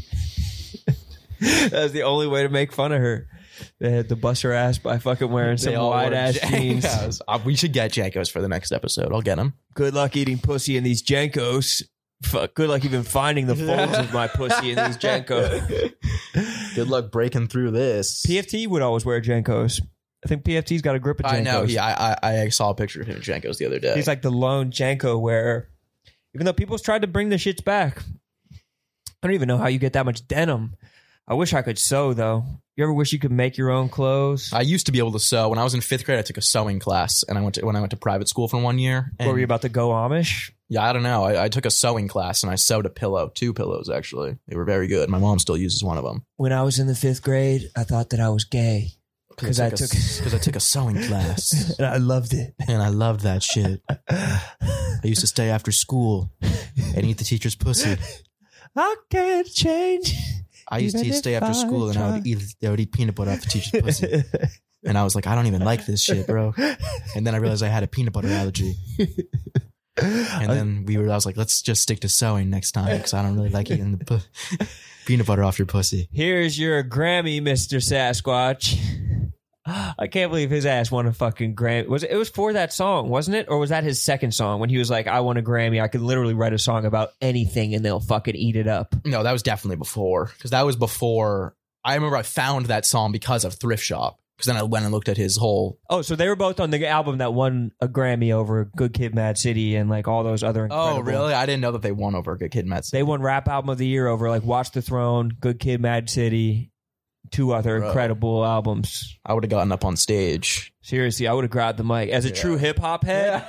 That was the only way to make fun of her. They had to bust her ass by fucking wearing some They all wide wore ass jeans. Jankos. Uh, we should get Jankos for the next episode. I'll get them. Good luck eating pussy in these Jankos. Fuck, good luck even finding the folds of my pussy in these Jankos. Good luck breaking through this. P F T would always wear Jankos. I think P F T's got a grip of Jankos. I know. He, I, I I saw a picture of him in Jankos the other day. He's like the lone Janko wearer. Even though people's tried to bring the shits back. I don't even know how you get that much denim. I wish I could sew, though. You ever wish you could make your own clothes? I used to be able to sew. When I was in fifth grade, I took a sewing class, and I went to when I went to private school for one year. Or were you And, about to go Amish? yeah, I don't know. I, I took a sewing class, and I sewed a pillow, two pillows actually. They were very good. My mom still uses one of them When I was in the fifth grade, I thought that I was gay. Because I took, because I took a sewing class, and I loved it. and I loved that shit. I used to stay after school and eat the teacher's pussy. I can't change. I used to Even stay if after I school and I would try. eat I would eat peanut butter off the teacher's pussy. And I was like, I don't even like this shit, bro. And then I realized I had a peanut butter allergy. And then we were I was like, let's just stick to sewing next time because I don't really like eating the pu- peanut butter off your pussy. Here's your Grammy, Mister Sasquatch. I can't believe his ass won a fucking Grammy. Was it, it was for that song, wasn't it? Or was that his second song when he was like, I won a Grammy. I could literally write a song about anything and they'll fucking eat it up. No, that was definitely before because that was before. I remember I found that song because of Thrift Shop because then I went and looked at his whole. Oh, so they were both on the album that won a Grammy over Good Kid, Mad City and like all those other incredible. Oh, really? I didn't know that they won over Good Kid, Mad City. They won Rap Album of the Year over like Watch the Throne, Good Kid, Mad City, two other Bro. incredible albums. I would have gotten up on stage. Seriously, I would have grabbed the mic. As a Yeah. true hip hop head,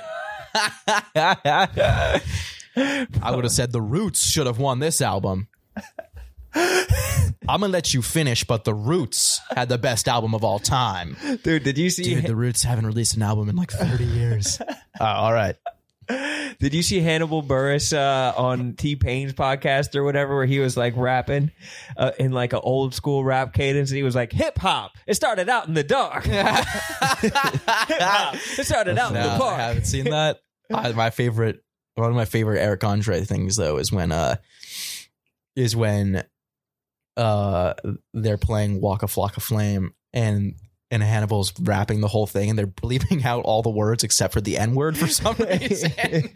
I would have said the Roots should have won this album. I'm gonna let you finish, but the Roots had the best album of all time. dude, did you see Dude, the Roots haven't released an album in like thirty years. Uh, all right. Did you see Hannibal Buress uh, on T-Pain's podcast or whatever, where he was like rapping uh, in like an old school rap cadence, and he was like, "Hip hop, it started out in the dark. Hip hop, it started out in No, the I park." haven't seen that. I, my favorite, one of my favorite Eric Andre things though is when, uh, is when, uh, they're playing Waka Flocka Flame and. And Hannibal's rapping the whole thing, and they're bleeping out all the words except for the N word for some reason.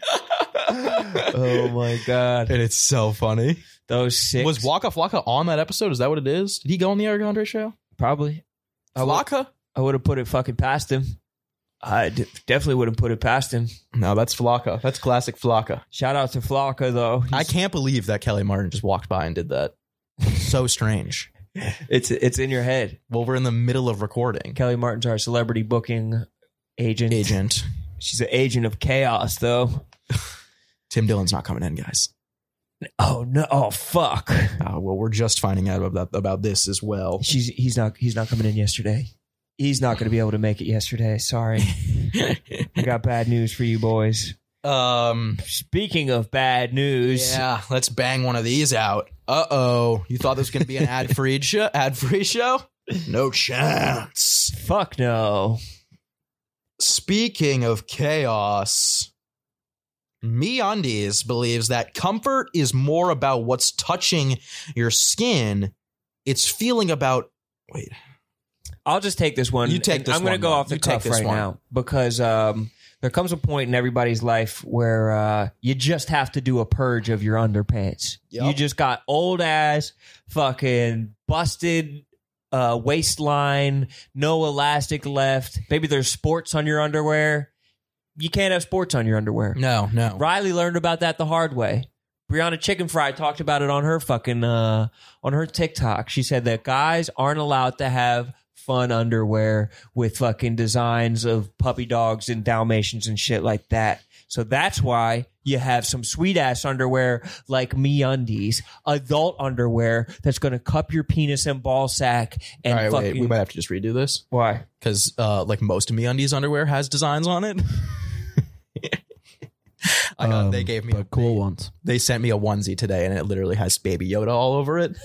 Oh my god, And it's so funny. those six Was Waka Flocka on that episode? Is that what it is? Did he go on the Eric Andre show? probably. I would, Flocka? I would have put it fucking past him. I d- definitely would have put it past him. No, that's Flocka. That's classic Flocka. Shout out to Flocka though. I can't believe that Kelly Martin just walked by and did that. So strange. It's it's in your head. Well, we're in the middle of recording. Kelly Martin's our celebrity booking agent. Agent. She's an agent of chaos, though. Tim Dillon's not coming in, guys. Oh no! Oh fuck! Oh, well, we're just finding out about about this as well. She's he's not he's not coming in yesterday. He's not going to be able to make it yesterday. Sorry. I got bad news for you boys. Um, Speaking of bad news, yeah, let's bang one of these out. Uh oh, you thought this was going to be an ad free show? Ad free show? No chance. fuck no. Speaking of chaos, MeUndies believes that comfort is more about what's touching your skin. It's feeling about. Wait. I'll just take this one. You take and this I'm going one, to go then. off the You take cuff this right one. now because um, there comes a point in everybody's life where uh, you just have to do a purge of your underpants. Yep. You just got old ass, fucking busted uh, waistline, no elastic left. Maybe there's sports on your underwear. You can't have sports on your underwear. No, no. Riley learned about that the hard way. Brianna Chicken Fry talked about it on her fucking uh, on her TikTok. She said that guys aren't allowed to have fun underwear with fucking designs of puppy dogs and Dalmatians and shit like that. So that's why you have some sweet ass underwear like MeUndies, adult underwear that's going to cup your penis and ball sack and All right, fucking. wait, we might have to just redo this Why? because, uh, like most of MeUndies underwear has designs on it. I got. Um, they gave me but a cool they, ones. They sent me a onesie today, and it literally has Baby Yoda all over it.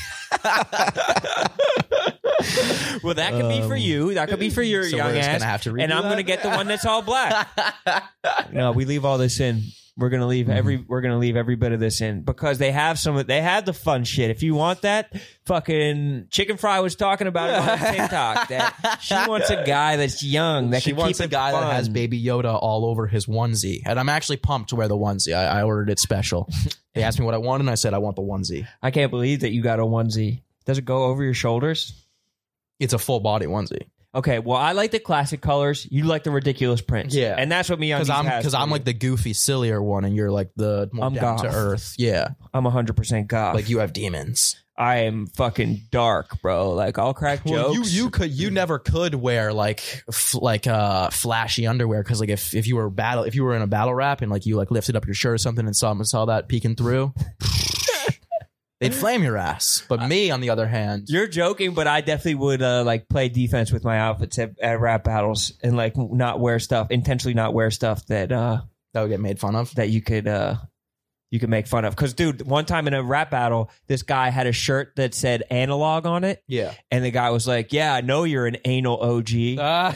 Well, that could be for you. That could be for your So young we're just ass. gonna have to redo and I'm that? going to get the one that's all black. No, we leave all this in. We're gonna leave every. We're gonna leave every bit of this in because they have some. They have the fun shit. If you want that, fucking Chicken Fry was talking about it on TikTok. That she wants a guy that's young. That She can wants keep a it guy fun. that has Baby Yoda all over his onesie, and I'm actually pumped to wear the onesie. I, I ordered it special. They asked me what I wanted, and I said I want the onesie. I can't believe that you got a onesie. Does it go over your shoulders? It's a full body onesie. Okay, well, I like the classic colors. You like the ridiculous prints. Yeah. And that's what MeUndies Because I'm has because for I'm you. like the goofy, sillier one, and you're like the more I'm down to goth. earth. Yeah, I'm one hundred percent goth. like you have demons. I am fucking dark, bro. Like, I'll crack Well, you jokes. you could you never could wear like f- like uh flashy underwear because like if if you were battle if you were in a battle rap and like you like lifted up your shirt or something and saw saw that peeking through. They'd flame your ass. But me, on the other hand, You're joking, but I definitely would uh, like play defense with my outfits at, at rap battles and like not wear stuff, intentionally not wear stuff that uh, that would get made fun of. that you could uh, you could make fun of. Because, dude, one time in a rap battle, this guy had a shirt that said analog on it, Yeah. and the guy was like, "Yeah, I know you're an anal O G." That's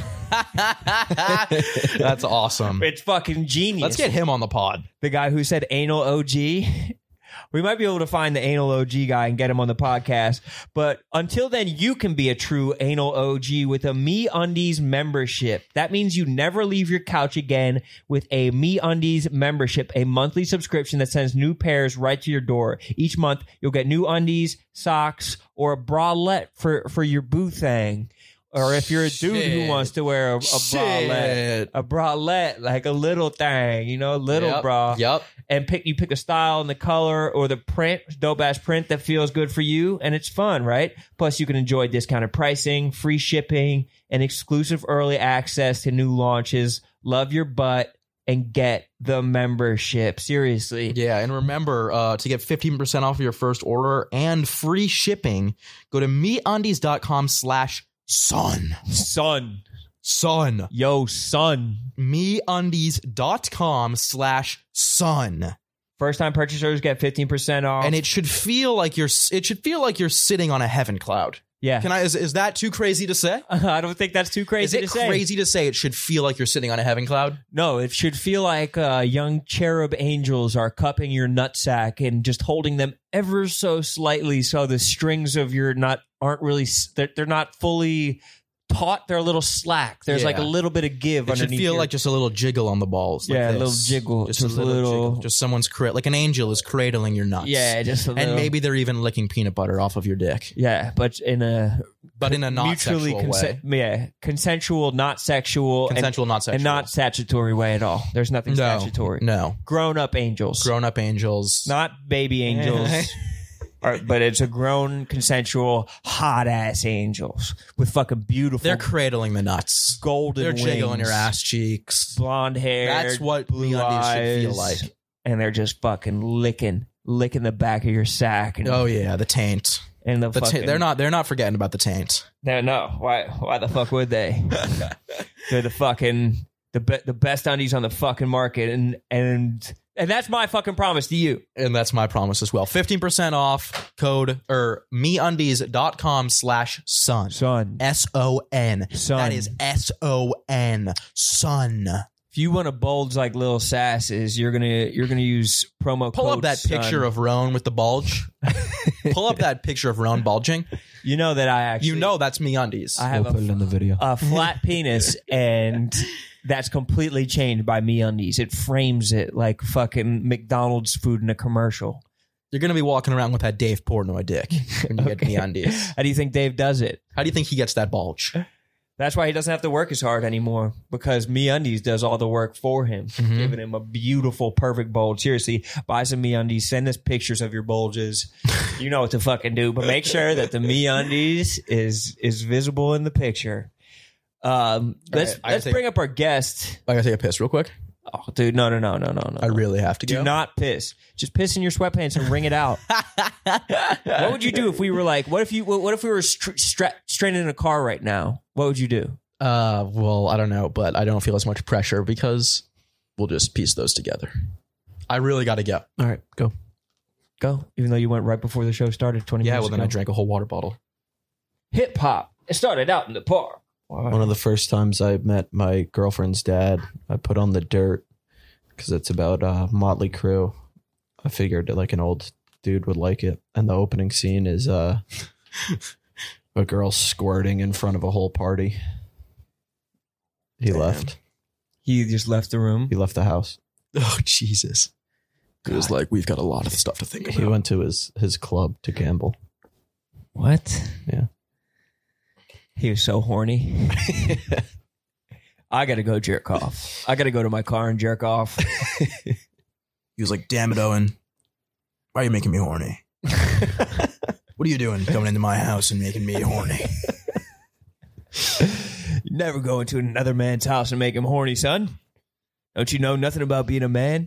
awesome. It's fucking genius. Let's get him on the pod. the guy who said anal O G. We might be able to find the anal O G guy and get him on the podcast. But until then, you can be a true anal O G with a MeUndies membership. That means you never leave your couch again with a MeUndies membership, a monthly subscription that sends new pairs right to your door. Each month, you'll get new undies, socks, or a bralette for, for your boo thing. Or if you're a dude Shit. who wants to wear a, a bralette, Shit. a bralette, like a little thing, you know, a little Yep. bra Yep. and pick you pick a style and the color or the print, dope ass print that feels good for you, and it's fun, right? Plus, you can enjoy discounted pricing, free shipping, and exclusive early access to new launches. Love your butt and get the membership. Seriously. Yeah, and remember uh, to get fifteen percent off your first order and free shipping, go to MeUndies.com slash son. Son. Son. Yo, son. MeUndies.com slash son. First time purchasers get fifteen percent off. And it should feel like you're it should feel like you're sitting on a heaven cloud. yeah. Can I is, is that too crazy to say? I don't think that's too crazy Is it to say. crazy to say it should feel like you're sitting on a heaven cloud? No, it should feel like uh, young cherub angels are cupping your nutsack and just holding them ever so slightly, so the strings of your nut aren't really they're, they're not fully taut. They're a little slack. There's Yeah. like a little bit of give It should underneath. feel your- like just a little jiggle on the balls. like Yeah, a this. little jiggle. Just, Just a a little, little- jiggle. Just someone's cra- like an angel is cradling your nuts. yeah, just a little, and maybe they're even licking peanut butter off of your dick, yeah, but in a but in a not mutually sexual way. consen- yeah, consensual, not sexual, and- Consensual, not sexual, and not statutory way at all. There's nothing no, statutory. No, Grown up angels, grown up angels. not baby angels. Or- but it's a grown, consensual, hot ass angels with fucking beautiful, They're cradling the nuts. golden They're wings, jiggling your ass cheeks. blonde hair. That's what blue MeUndies should feel eyes, like. and they're just fucking licking licking the back of your sack. And, Oh yeah, the taint. and the, The fucking, ta- they're not. They're not forgetting about the taint. No, no. Why? Why the fuck would they? They're the fucking the be, the best undies on the fucking market, and and and that's my fucking promise to you. And that's my promise as well. fifteen percent off code or meundies.com slash sun. Son, S O N. Son. That is S O N. Sun. if you want to bulge like Lil Sasses, you're gonna you're gonna use promo Pull code up that son. picture of Roan with the bulge. Pull up that picture of Roan bulging. You know that I actually You know that's MeUndies. I have We'll put it a, in the video. a flat penis, and that's completely changed by MeUndies. It frames it like fucking McDonald's food in a commercial. You're going to be walking around with that Dave Portnoy dick when you get Okay. MeUndies. How do you think Dave does it? How do you think he gets that bulge? That's why he doesn't have to work as hard anymore, because MeUndies does all the work for him, Mhm. giving him a beautiful, perfect bulge. Seriously, buy some MeUndies. Send us pictures of your bulges. You know what to fucking do, but make sure that the MeUndies is is visible in the picture. Um, let's right, I gotta let's take- bring up our guest. I got to take a piss real quick. Oh, dude, no, no, no, no, no, no. I really have to do go. not piss. Just piss in your sweatpants and wring it out. What would you do if we were like? What if you? What if we were stra- stra- stranded in a car right now? What would you do? Uh, well, I don't know, but I don't feel as much pressure because we'll just piece those together. I really got to go. All right, go. Go. Even though you went right before the show started, twenty Yeah, minutes well, then ago. I drank a whole water bottle. Hip hop. It started out in the park. One of the first times I met my girlfriend's dad, I put on The Dirt because it's about uh, Motley Crue. I figured like an old dude would like it. And the opening scene is uh, a girl squirting in front of a whole party. He Damn. left. He just left the room. He left the house. Oh, Jesus. It was like, we've got a lot of stuff to think about. He went to his, his club to gamble. What? Yeah. He was so horny. I gotta go jerk off. I gotta go to my car and jerk off. He was like, damn it, Owen. Why are you making me horny? What are you doing coming into my house and making me horny? You never go into another man's house and make him horny, son. Don't you know nothing about being a man?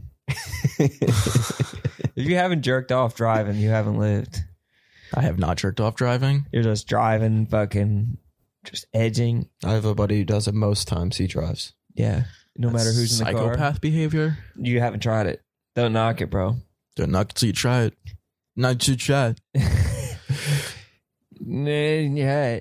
If you haven't jerked off driving, you haven't lived. I have not jerked off driving. You're just driving, fucking, just edging. I have a buddy who does it most times he drives. Yeah. No matter who's in the Psychopath car. behavior. You haven't tried it. Don't knock it, bro. Don't knock it till you try it. Not till you try it. Yeah.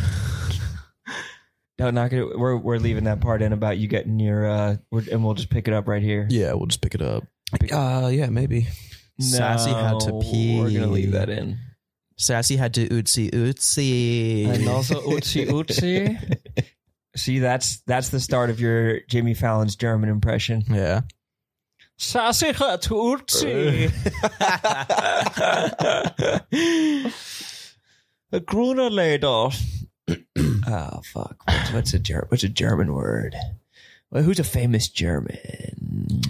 Don't knock it. We're we're leaving that part in about you getting your uh, we're, and we'll just pick it up right here. Yeah, we'll just pick it up. Uh, yeah, maybe. Sassy had to No, pee. We're gonna leave that in. Sassy had to ootsy ootsy. And also ootsie ootsie. See, that's that's the start of your Jimmy Fallon's German impression. Yeah. Sassy hat to ootsie. A Gruner Leder. Oh fuck! What's, what's a Ger- what's a German word? Well, who's a famous German?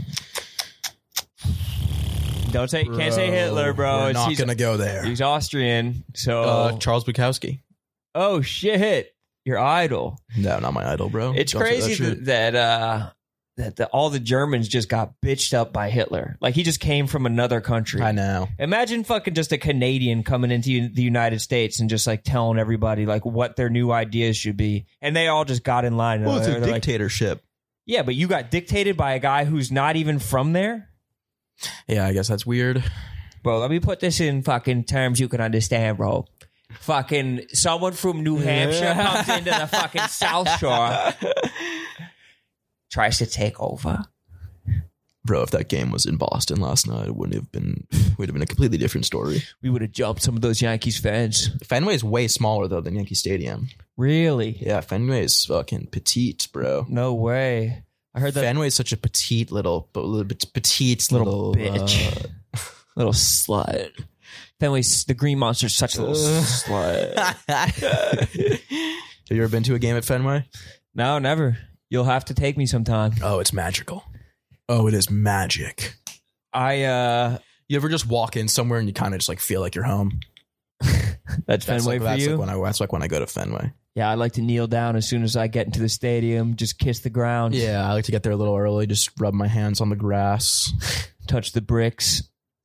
Don't say can't say Hitler, bro. We're It's- not he's, gonna go there. he's Austrian. So Uh, Charles Bukowski. oh shit, your idol. No, not my idol, bro. It's Don't say crazy shit. that that, uh, that the, all the Germans just got bitched up by Hitler. Like he just came from another country. I know. Imagine fucking just a Canadian coming into the United States and just like telling everybody like what their new ideas should be, and they all just got in line. Well, it's a They're like, dictatorship. yeah, but you got dictated by a guy who's not even from there. Yeah, I guess that's weird. Bro, let me put this in fucking terms you can understand, bro. Fucking someone from New Hampshire comes into the fucking South Shore, tries to take over. Bro, if that game was in Boston last night, it wouldn't have been would have been a completely different story. We would have jumped some of those Yankees fans. Fenway is way smaller though than Yankee Stadium. Really? Yeah, Fenway is fucking petite, bro. No way. I heard that Fenway is such a petite little, but little bit petite little, little, bitch. uh, Little slut. Fenway's the Green Monster's such a little slut. Have you ever been to a game at Fenway? No, never. You'll have to take me sometime. Oh, it's magical. Oh, it is magic. I uh You ever just walk in somewhere and you kind of just like feel like you're home? that's, That's Fenway like, for that's you. like when I that's like when I go to Fenway. Yeah, I like to kneel down as soon as I get into the stadium, just kiss the ground, Yeah, I like to get there a little early, just rub my hands on the grass. touch the bricks.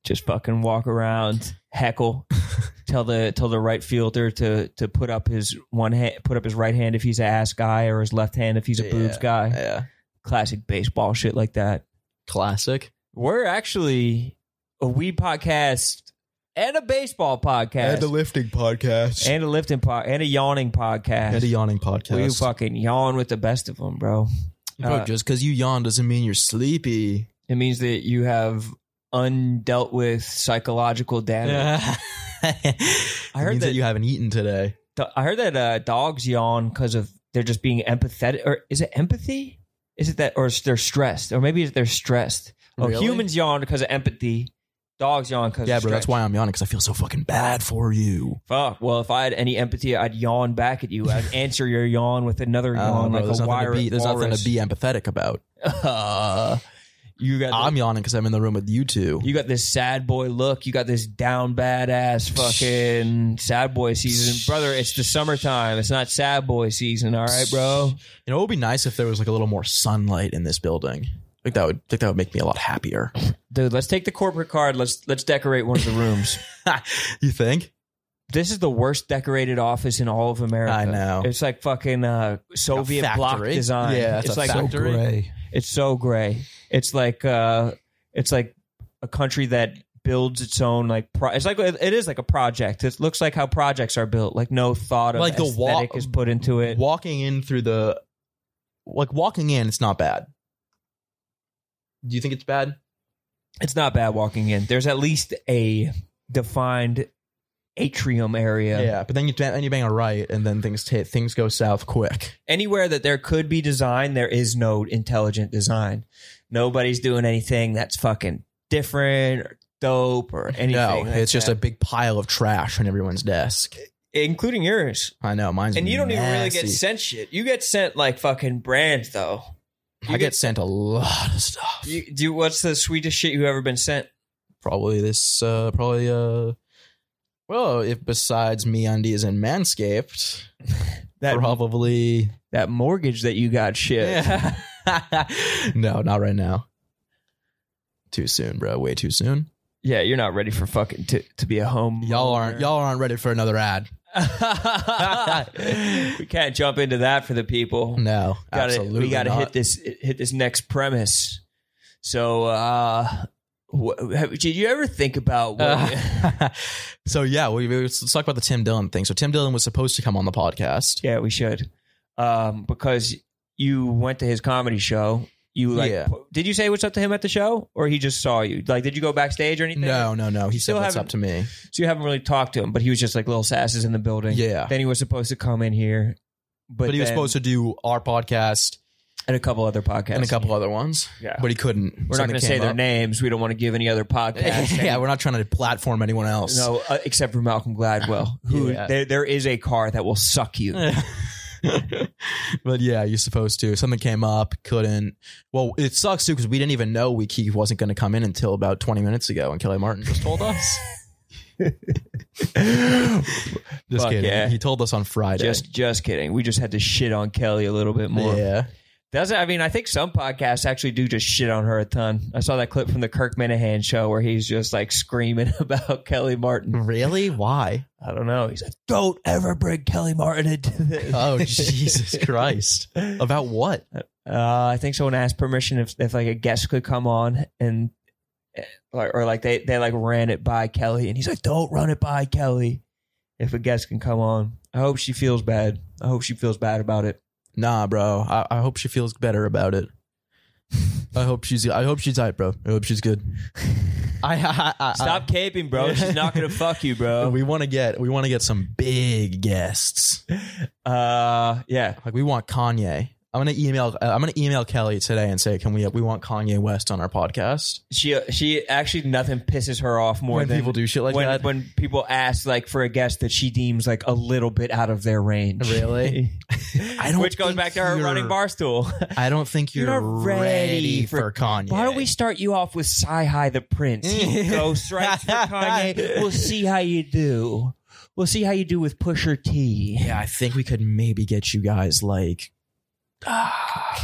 just fucking walk around, heckle, tell the tell the right fielder to to put up his one hand, put up his right hand if he's an ass guy, or his left hand if he's a Yeah, boobs guy. Yeah. Classic baseball shit like that. Classic. We're actually a weed podcast and a baseball podcast lifting podcast. and a lifting pod and a yawning podcast. And a yawning podcast. We fucking yawn with the best of them, bro. Bro, Uh, just because you yawn doesn't mean you're sleepy. It means that you have undealt with psychological damage. I heard means that, that- you haven't eaten today. Do- I heard that uh, dogs yawn because of they're just being empathetic. Or is it empathy? Is it that, or they're stressed, or maybe they're stressed? Oh, Really? humans yawn because of empathy. Dogs yawn because Yeah, of bro, that's stress. why I'm yawning, because I feel so fucking bad for you. Fuck. Well, if I had any empathy, I'd yawn back at you. I'd answer your yawn with another Oh, yawn, bro, like there's a nothing, wire. to be, there's nothing to be empathetic about. Uh, you got. I'm The, yawning because I'm in the room with you two. you got this sad boy look. You got this down badass fucking sad boy season, brother. It's the summertime. It's not sad boy season. All right, bro. You know, it would be nice if there was like a little more sunlight in this building. Like that would, think that would make me a lot happier. Dude, let's take the corporate card. Let's let's decorate one of the rooms. You think? This is the worst decorated office in all of America. I know. It's like fucking uh, Soviet A block factory. design. Yeah, it's it's a like factory. So gray. it's so gray. It's like uh, it's like a country that builds its own like. Pro- it's like it is like a project. It looks like how projects are built. Like no thought of Like the wa- aesthetic is put into it. Walking in through the, like walking in, it's not bad. Do you think it's bad? It's not bad walking in. There's at least a defined atrium area. Yeah, but then you then you bang a right, and then things t- things go south quick. Anywhere that there could be design, there is no intelligent design. Nobody's doing anything that's fucking different or dope or anything. No, like it's just a that. big pile of trash on everyone's desk. including yours. I know, mine's And you don't even really nasty. get sent shit. You get sent like fucking brands though. I You get, sent a lot of stuff. You, do what's the sweetest shit you ever been sent? Probably this. Uh, probably. Uh, well, if besides MeUndies and Manscaped, That probably. that mortgage that you got shit. No, not right now. Too soon, bro. Way too soon. Yeah, you're not ready for fucking to, to be a home. Y'all aren't. Y'all aren't ready for another ad. We can't jump into that for the people. No, Gotta, absolutely we got to not. hit this hit this next premise. So, uh, wh- have, did you ever think about what? Uh, so yeah, we, we- let's talk about the Tim Dillon thing. So Tim Dillon was supposed to come on the podcast. Yeah, we should, um, because you went to his comedy show. You like? Yeah. Did you say what's up to him at the show, or he just saw you? Like, did you go backstage or anything? No, no, no. He said Still what's haven't- up to me. So you haven't really talked to him, but he was just like little sasses in the building. Yeah. Then he was supposed to come in here, but, But, he was then- supposed to do our podcast and a couple other podcasts and a couple other ones. Yeah. But he couldn't. We're not going to say their names. We don't want to give any other podcasts. Yeah, we're not trying to platform anyone else. No, uh, except for Malcolm Gladwell, who Yeah. there, there is a car that will suck you. But yeah, you're supposed to. Something came up, couldn't. Well, it sucks too because we didn't even know we he wasn't going to come in until about twenty minutes ago, and Kelly Martin just told us. Just Fuck kidding. yeah. He told us on Friday. Just, just kidding. We just had to shit on Kelly a little bit more. yeah. Doesn't I mean? I think some podcasts actually do just shit on her a ton. I saw that clip from the Kirk Minahan show where he's just like screaming about Kelly Martin. Really? Why? I don't know. He's like, "Don't ever bring Kelly Martin into this." Oh Jesus Christ! About what? Uh, I think someone asked permission if, if like a guest could come on and or, or like they, they like ran it by Kelly and he's like, "Don't run it by Kelly if a guest can come on." I hope she feels bad. I hope she feels bad about it. Nah, bro. I, I hope she feels better about it. I hope she's. I hope she's tight, bro. I hope she's good. I, I, I Stop caping, bro. She's not gonna fuck you, I, bro. we want to get. We want to get some big guests. Uh, yeah. Like we want Kanye. I'm gonna email. Uh, I'm gonna email Kelly today and say, "Can we? We want Kanye West on our podcast." She she actually nothing pisses her off more When than people do shit like when, that? when people ask like for a guest that she deems like a little bit out of their range. Really? I don't Which goes think back to her you're- running Barstool. I don't think you're, You're not ready ready for- for, Kanye. Why don't we start you off with Sci-Hi the Prince? He ghost writes for Kanye. We'll see how you do. We'll see how you do with Pusher T. Yeah, I think we could maybe get you guys like Tom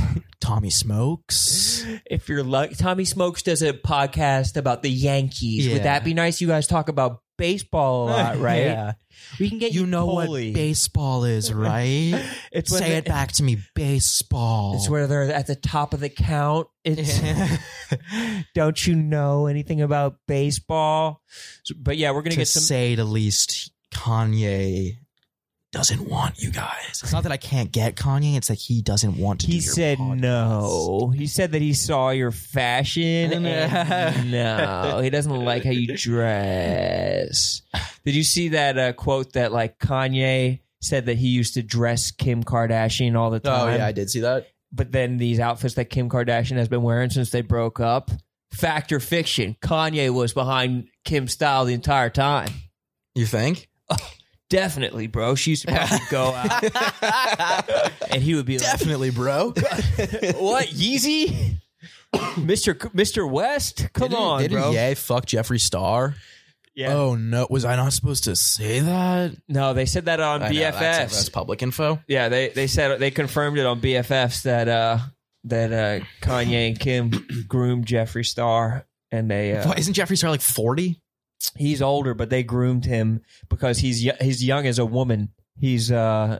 Tommy Smokes. If you're lucky, Tommy Smokes does a podcast about the Yankees. Yeah. Would that be nice? You guys talk about baseball a lot, right? Yeah. We can get you, You know Coley. what baseball is, right? It's when Say they- it back to me, baseball. It's where they're at the top of the count. It's don't you know anything about baseball? So- but yeah, we're gonna to get some. say the least, Kanye doesn't want you guys. It's not that I can't get Kanye. It's that he doesn't want to. He do your said podcast. no. He said that he saw your fashion. And no, he doesn't like how you dress. Did you see that uh, quote that like Kanye said that he used to dress Kim Kardashian all the Oh time? yeah, I did see that. But then these outfits that Kim Kardashian has been wearing since they broke up. Fact or fiction? Kanye was behind Kim's style the entire time. You think? Definitely, bro. She used to probably go out, and he would be like, Definitely, bro. "What, Yeezy, Mister Mister West? Come Didn't- on, didn't bro." Ye fuck Jeffree Star? Yeah. Oh no, was I not supposed to say that? No, they said that on I know, B F Fs. that's, that's public info. Yeah, they they said they confirmed it on B F Fs that uh that uh Kanye and Kim groomed Jeffree Star, and they uh, What, isn't Jeffree Star like forty? he's older, but they groomed him because he's y- he's young as a woman. He's uh.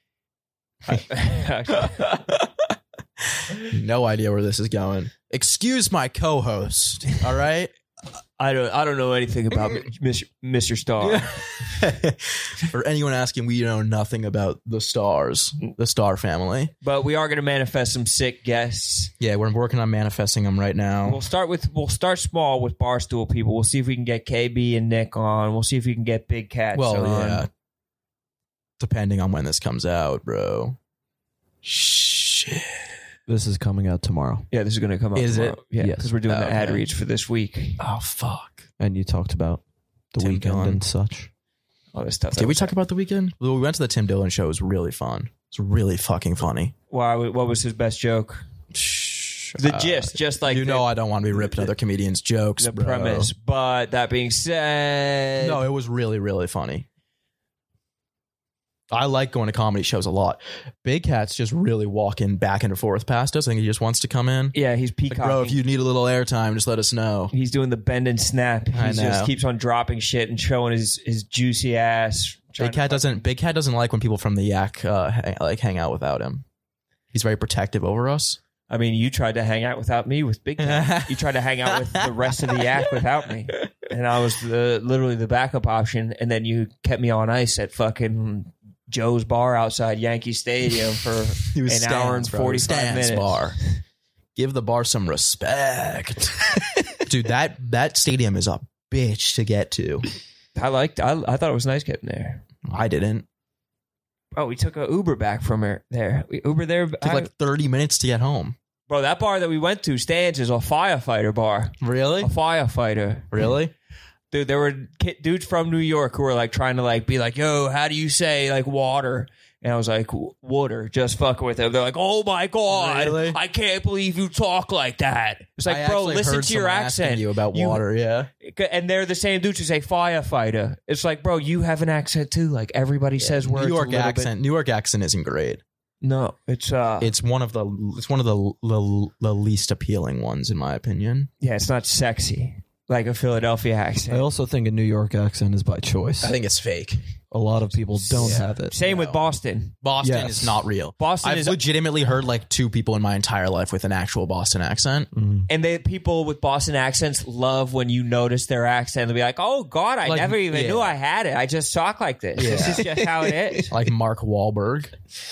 No idea where this is going. Excuse my co-host. All right. I don't I don't know anything about Mister Mister Star. For anyone asking, we know nothing about the Stars, the Star family. But we are going to manifest some sick guests. Yeah, we're working on manifesting them right now. We'll start with we'll start small with Barstool people. We'll see if we can get K B and Nick on. We'll see if we can get Big Cats Well, on. yeah. Depending on when this comes out, bro. Shit. This is coming out tomorrow. Yeah, this is going to come out Is tomorrow. it? Yeah, Yes. because we're doing Oh, the ad okay. reads for this week. Oh, fuck. And you talked about the Tim weekend Dillon. and such. All this stuff. Did we talk about the weekend? Well, we went to the Tim Dillon show. It was really fun. It's really fucking funny. Why? What was his best joke? The Uh, gist, just like you the, know, I don't want to be ripping other comedians' jokes. the bro. premise. But that being said, No, it was really, really funny. I like going to comedy shows a lot. Big Cat's just really walking back and forth past us. I think he just wants to come in. yeah, he's Like, peacocking. bro, if you need a little airtime, just let us know. He's doing the bend and snap. He I just know. keeps on dropping shit and showing his, his juicy ass. trying Big to Cat doesn't. Big Cat doesn't like when people from the Yak uh, hang, like hang out without him. He's very protective over us. I mean, you tried to hang out without me with Big Cat. You tried to hang out with the rest of the Yak without me. And I was the, literally the backup option. And then you kept me on ice at fucking Joe's Bar outside Yankee Stadium for He was an hour and Stan's, bro. forty-five Stan's minutes. Bar. Give the bar some respect, dude. That that stadium is a bitch to get to. I liked I, I thought it was nice getting there. I didn't. Oh, we took a Uber back from her there. We Uber there. It took like thirty minutes to get home. Bro, that bar that we went to, Stan's, is a firefighter bar. Really? A firefighter. Really? Dude, there were ki- dudes from New York who were like trying to like be like, yo, how do you say like water? And I was like, water, just fucking with them. They're like, oh my God, Really? I can't believe you talk like that. It's like, I bro, actually listen heard to your someone asking accent. You about You- water? Yeah. And they're the same dudes who say firefighter. It's like, bro, you have an accent too. Like everybody says words. New York a little accent. New York accent isn't great. Bit. No, it's uh, It's one of the. It's one of the, the the least appealing ones, in my opinion. yeah, it's not sexy like a Philadelphia accent. I also think a New York accent is by choice. I think it's fake. A lot of people don't Yeah. have it. Same with Boston. Boston Yes. is not real. Boston I've is- legitimately heard like two people in my entire life with an actual Boston accent. Mm. And they people with Boston accents love when you notice their accent. They'll be like, "Oh God, I Like, never even yeah. knew I had it. I just talk like this. This Yeah. is just how it is." Like Mark Wahlberg.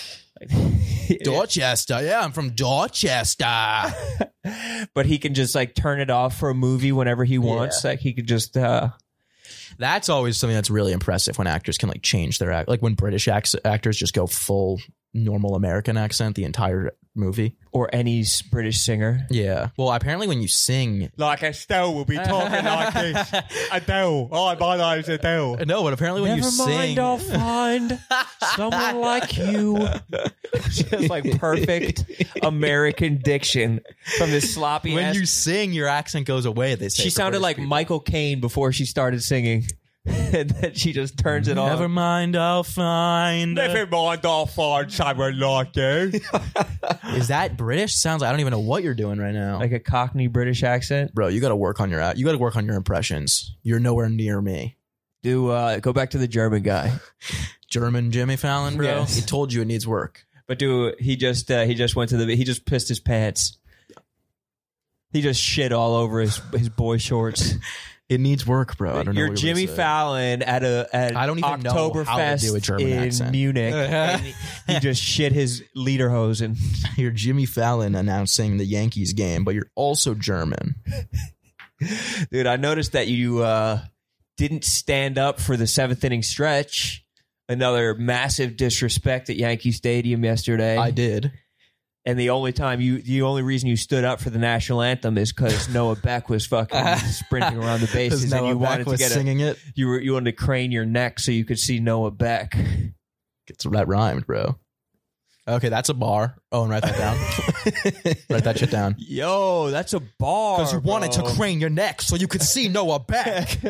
Dorchester. Yeah, I'm from Dorchester. But he can just like turn it off for a movie whenever he wants. Like he could just uh That's always something that's really impressive when actors can like change their act. Like when British act- actors just go full normal American accent the entire movie. or any s- British singer. Yeah. Well, apparently when you sing. Like Estelle will be talking like this. Adele. Oh, my name's Adele. No, but apparently when Never you mind, sing. I'll find someone like you. Just like perfect American diction from this sloppy When ass. you sing, your accent goes away. They say She for sounded British like people. Michael Caine before she started singing. and then she just turns it Never on. mind, I'll find. Never mind, I'll find someone like you. Is that British? Sounds like I don't even know what you're doing right now. Like a Cockney British accent. Bro, you got to work on your you got to work on your impressions. You're nowhere near me. Do uh, go back to the German guy. German Jimmy Fallon, bro. Yes. He told you it needs work. But do he just uh, he just went to the he just pissed his pants. He just shit all over his his boy shorts. It needs work, bro. I don't know. You're what you were Jimmy saying. Fallon at a at I don't even know how to Oktoberfest do a German in accent. Munich. And he, he just shit his lederhosen. You're Jimmy Fallon announcing the Yankees game, but you're also German. Dude, I noticed that you uh, didn't stand up for the seventh inning stretch. Another massive disrespect at Yankee Stadium yesterday. I did. And the only time you, the only reason you stood up for the national anthem is because Noah Beck was fucking sprinting around the bases, and Noah you Beck wanted to was get a, singing it. you were you wanted to crane your neck so you could see Noah Beck. It's, that rhymed, bro. Okay, that's a bar. Oh, and write that down. Write that shit down. Yo, that's a bar. Because you wanted to bro. crane your neck so you could see Noah Beck.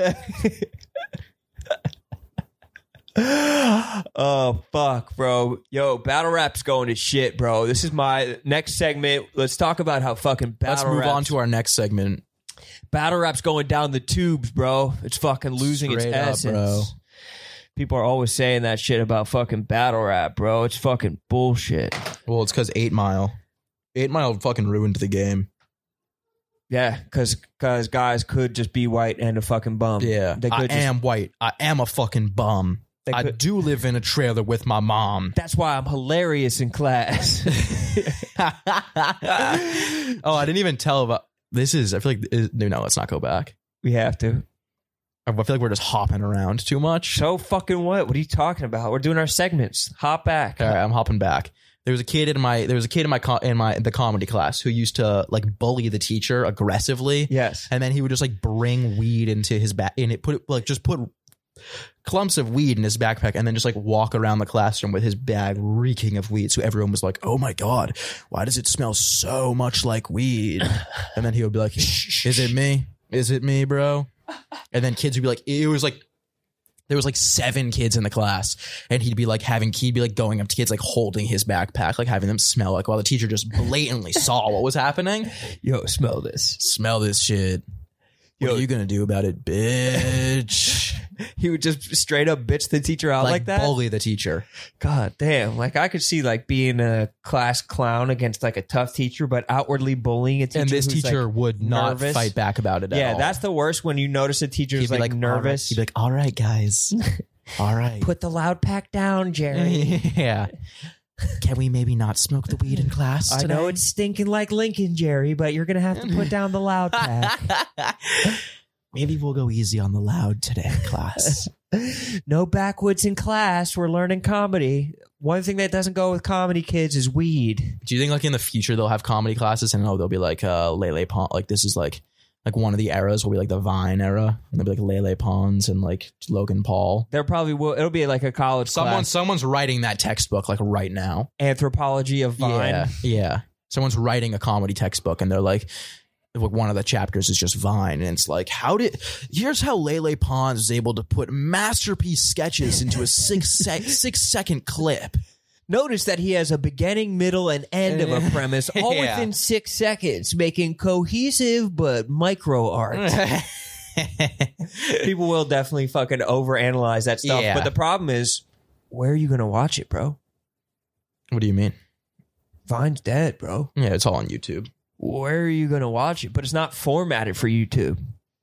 Oh fuck, bro. Yo, battle rap's going to shit, bro. This is my next segment. Let's talk about how fucking battle Let's move rap's, on to our next segment. battle rap's going down the tubes, bro. It's fucking losing Straight its up, essence. bro. People are always saying that shit about fucking battle rap, bro. It's fucking bullshit. Well, it's because eight Mile. eight Mile fucking ruined the game. Yeah, because because guys could just be white and a fucking bum. Yeah, they I could just, am white. I am a fucking bum. They I could- do live in a trailer with my mom. That's why I'm hilarious in class. Oh, I didn't even tell about this. Is I feel like is, no, no, let's not go back. We have to. I feel like we're just hopping around too much. So fucking what? What are you talking about? We're doing our segments. Hop back. All right, I'm hopping back. There was a kid in my there was a kid in my co- in my the comedy class who used to like bully the teacher aggressively. Yes. And then he would just like bring weed into his back and it put it like just put clumps of weed in his backpack and then just like walk around the classroom with his bag reeking of weed. So everyone was like, "Oh my God, why does it smell so much like weed?" And then he would be like, "Is it me? Is it me, bro?" And then kids would be like, it was like, there was like seven kids in the class and he'd be like having, he'd be like going up to kids, like holding his backpack, like having them smell like while the teacher just blatantly saw what was happening. Yo, smell this. Smell this shit. What Yo. are you going to do about it, bitch? He would just straight up bitch the teacher out like, like that. bully the teacher. God damn. Like I could see like being a class clown against like a tough teacher, but outwardly bullying a teacher. And this who's, teacher like, would not nervous. fight back about it at Yeah, all. that's the worst when you notice a teacher's He'd be like, like nervous. All right. He'd be like, all right, guys. All right. Put the loud pack down, Jerry. Yeah. Can we maybe not smoke the weed in class I today? know it's stinking like Lincoln, Jerry, but you're gonna have to put down the loud pack. Maybe we'll go easy on the loud today, class. No backwoods in class. We're learning comedy. One thing that doesn't go with comedy, kids, is weed. Do you think like in the future they'll have comedy classes and oh they'll be like uh Lele Pons, like this is like like one of the eras will be like the Vine era and they'll be like Lele Pons and like Logan Paul. There probably will. It'll be like a college Someone class. someone's writing that textbook like right now. Anthropology of Vine. Yeah, yeah. Someone's writing a comedy textbook and they're like, one of the chapters is just Vine, and it's like, how did? Here's how Lele Pons is able to put masterpiece sketches into a six sec, six second clip. Notice that he has a beginning, middle, and end of a premise, all Yeah. within six seconds, making cohesive but micro art. People will definitely fucking overanalyze that stuff, Yeah. but the problem is, where are you gonna watch it, bro? What do you mean? Vine's dead, bro. Yeah, it's all on YouTube. Where are you gonna watch it? But it's not formatted for YouTube.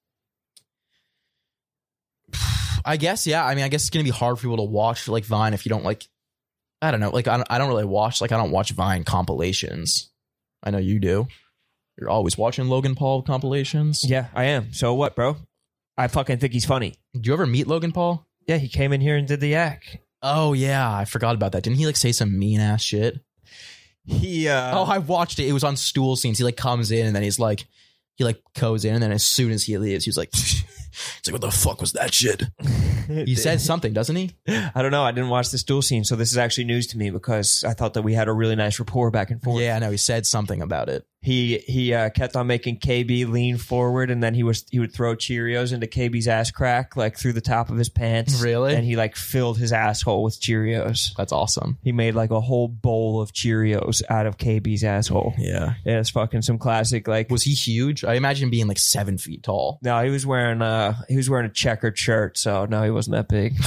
I guess, yeah. I mean, I guess it's gonna be hard for people to watch like Vine if you don't like. I don't know. Like, I don't, I don't really watch. Like, I don't watch Vine compilations. I know you do. You're always watching Logan Paul compilations. Yeah, I am. So what, bro? I fucking think he's funny. Do you ever meet Logan Paul? Yeah, he came in here and did the act. Oh yeah, I forgot about that. Didn't he like say some mean ass shit? He uh Oh, I watched it. It was on Stool Scenes. He like comes in and then he's like, he like goes in and then as soon as he leaves, he's like, he's like, what the fuck was that shit? He says something, doesn't he? I don't know. I didn't watch the stool scene, so this is actually news to me because I thought that we had a really nice rapport back and forth. Yeah, I know. He said something about it. he he uh, kept on making K B lean forward, and then he was he would throw Cheerios into K B's ass crack like through the top of his pants. Really? And he like filled his asshole with Cheerios. That's awesome. He made like a whole bowl of Cheerios out of K B's asshole. Yeah. Yeah, it's fucking some classic. Like, Was he huge? I imagine being like seven feet tall. no, he was wearing uh he was wearing a checkered shirt, so no, he wasn't that big.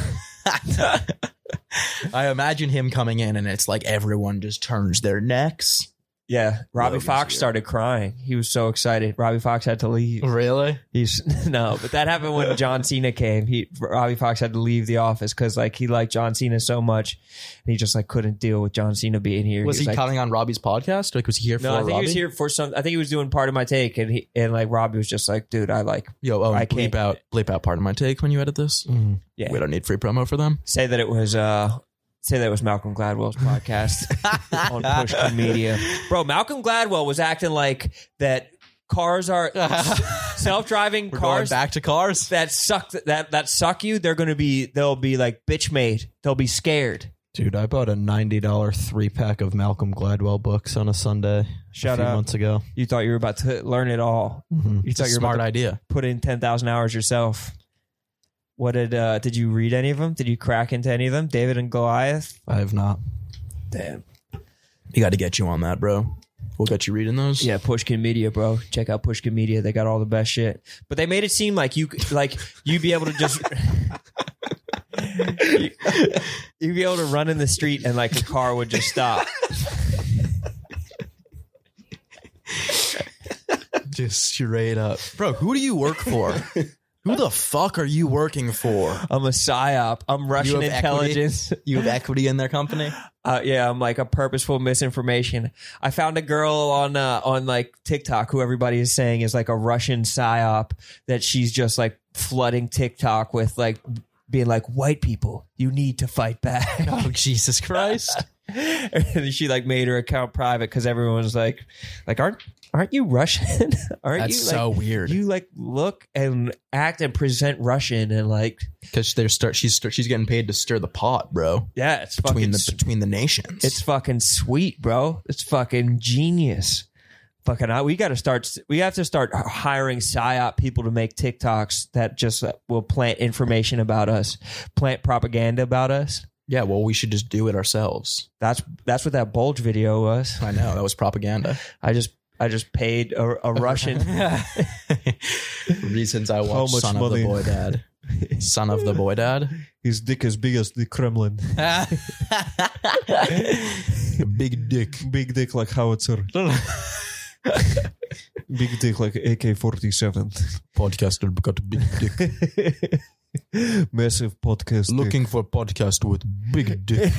I imagine him coming in and it's like everyone just turns their necks. Yeah, Robbie Logan's Fox here. started crying. He was so excited. Robbie Fox had to leave. Really? He's no, but that happened when John Cena came. He Robbie Fox had to leave the office because like he liked John Cena so much, and he just like couldn't deal with John Cena being here. Was he, like, coming on Robbie's podcast? Like, was he here for No, I think Robbie? he was here for some. I think he was doing part of my take, and he and like Robbie was just like, dude, I like Yo, oh, I bleep can't- out, bleep out part of my take when you edit this. yeah. We don't need free promo for them. Say that it was uh say that it was Malcolm Gladwell's podcast on Pushkin Media. Bro, Malcolm Gladwell was acting like that cars are self-driving We're going cars back to cars. that suck that that suck you, they're gonna be they'll be like bitch made. They'll be scared. Dude, I bought a ninety dollars three pack of Malcolm Gladwell books on a Sunday Shut a few up. months ago. You thought you were about to learn it all. Mhm. You It's a thought you were smart about to idea. put in ten thousand hours yourself. What did uh did you read any of them? Did you crack into any of them? David and Goliath? I have not. Damn. We got to get you on that, bro. We'll get you reading those. Yeah, Pushkin Media, bro. Check out Pushkin Media. They got all the best shit. But they made it seem like you could- like you'd be able to just you, you'd be able to run in the street and like a car would just stop. Just straight up. Bro, who do you work for? Who the fuck are you working for? I'm a psyop. I'm Russian have intelligence. You have equity in their company? Uh, yeah, I'm like a purposeful misinformation. I found a girl on uh, on like TikTok who everybody is saying is like a Russian psyop, that she's just like flooding TikTok with like being like, white people, you need to fight back. Oh, Jesus Christ. And she like made her account private because everyone was like, like aren't aren't you Russian? aren't That's you so like, weird. You like look and act and present Russian and like Because they're start, she's start, she's getting paid to stir the pot, bro. yeah, it's Between fucking the between the nations. It's fucking sweet, bro. It's fucking genius. Fucking, I, we got to start. We have to start hiring psyop people to make TikToks that just uh, will plant information about us, plant propaganda about us. yeah, well, we should just do it ourselves. That's that's what that Bulge video was. I know that was propaganda. I just I just paid a, a Russian. Reasons I How watched much Son money? of the Boy Dad. Son of the Boy Dad. His dick as big as the Kremlin. Big dick. Big dick like howitzer. Big dick like A K forty-seven. Podcaster got a big dick. Massive podcast. Looking for podcast with big dick.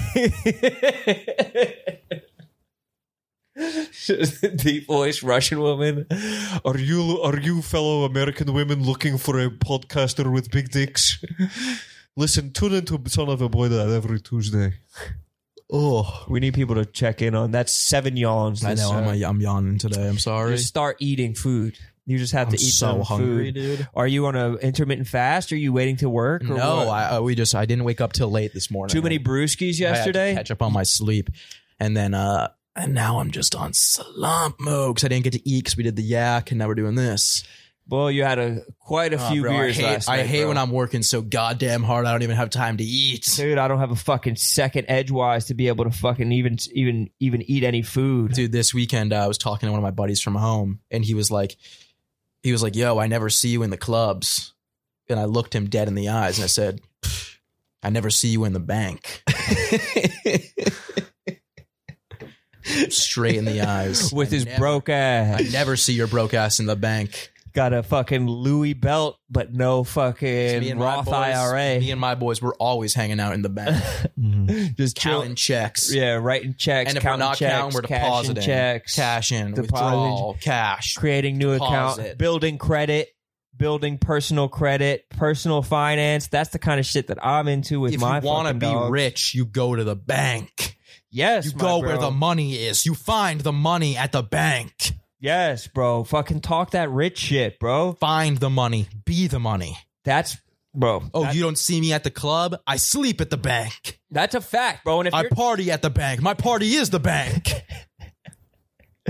Deep voice Russian woman. Are you are you fellow American women looking for a podcaster with big dicks? Listen, tune into Son of a Boy Dad every Tuesday. Oh, We need people to check in on. That's seven yawns. I this, know. uh, I'm, a, I'm yawning today. I'm sorry. Just start eating food. You just have I'm to eat so some hungry, food. dude. Are you on a intermittent fast? Or are you waiting to work? Or No, what? I, I we just I didn't wake up till late this morning. Too many brewskis I had to yesterday. catch up on my sleep, and then uh, and now I'm just on slump mode because I didn't get to eat because we did the yak, and now we're doing this. Well, you had a quite a Oh, few bro, beers I hate, last I night. hate bro. when I'm working so goddamn hard. I don't even have time to eat. Dude, I don't have a fucking second edgewise to be able to fucking even even even eat any food. Dude, this weekend uh, I was talking to one of my buddies from home, and he was like, he was like, "Yo, I never see you in the clubs," and I looked him dead in the eyes, and I said, "I never see you in the bank." Straight in the eyes With I his never- broke ass. I never see your broke ass in the bank. Got a fucking Louis belt, but no Me fucking and my Roth boys- I R A. Me and my boys were always hanging out in the bank, Just counting checks. Yeah, writing checks. And if we're counting not checks, counting, we're cashing depositing. checks, Cash in, Deposit. withdrawal, cash. creating new account, Deposit. building credit, building personal credit, personal finance. That's the kind of shit that I'm into with If my you want to fucking be dogs. rich, you go to the bank. Yes, You my go bro. where the money is. You find the money at the bank. Yes, bro. Fucking talk that rich shit, bro. Find the money. Be the money. That's bro. Oh, that- you don't see me at the club? I sleep at the bank. that's a fact, bro. And if I you're party at the bank. My party is the bank.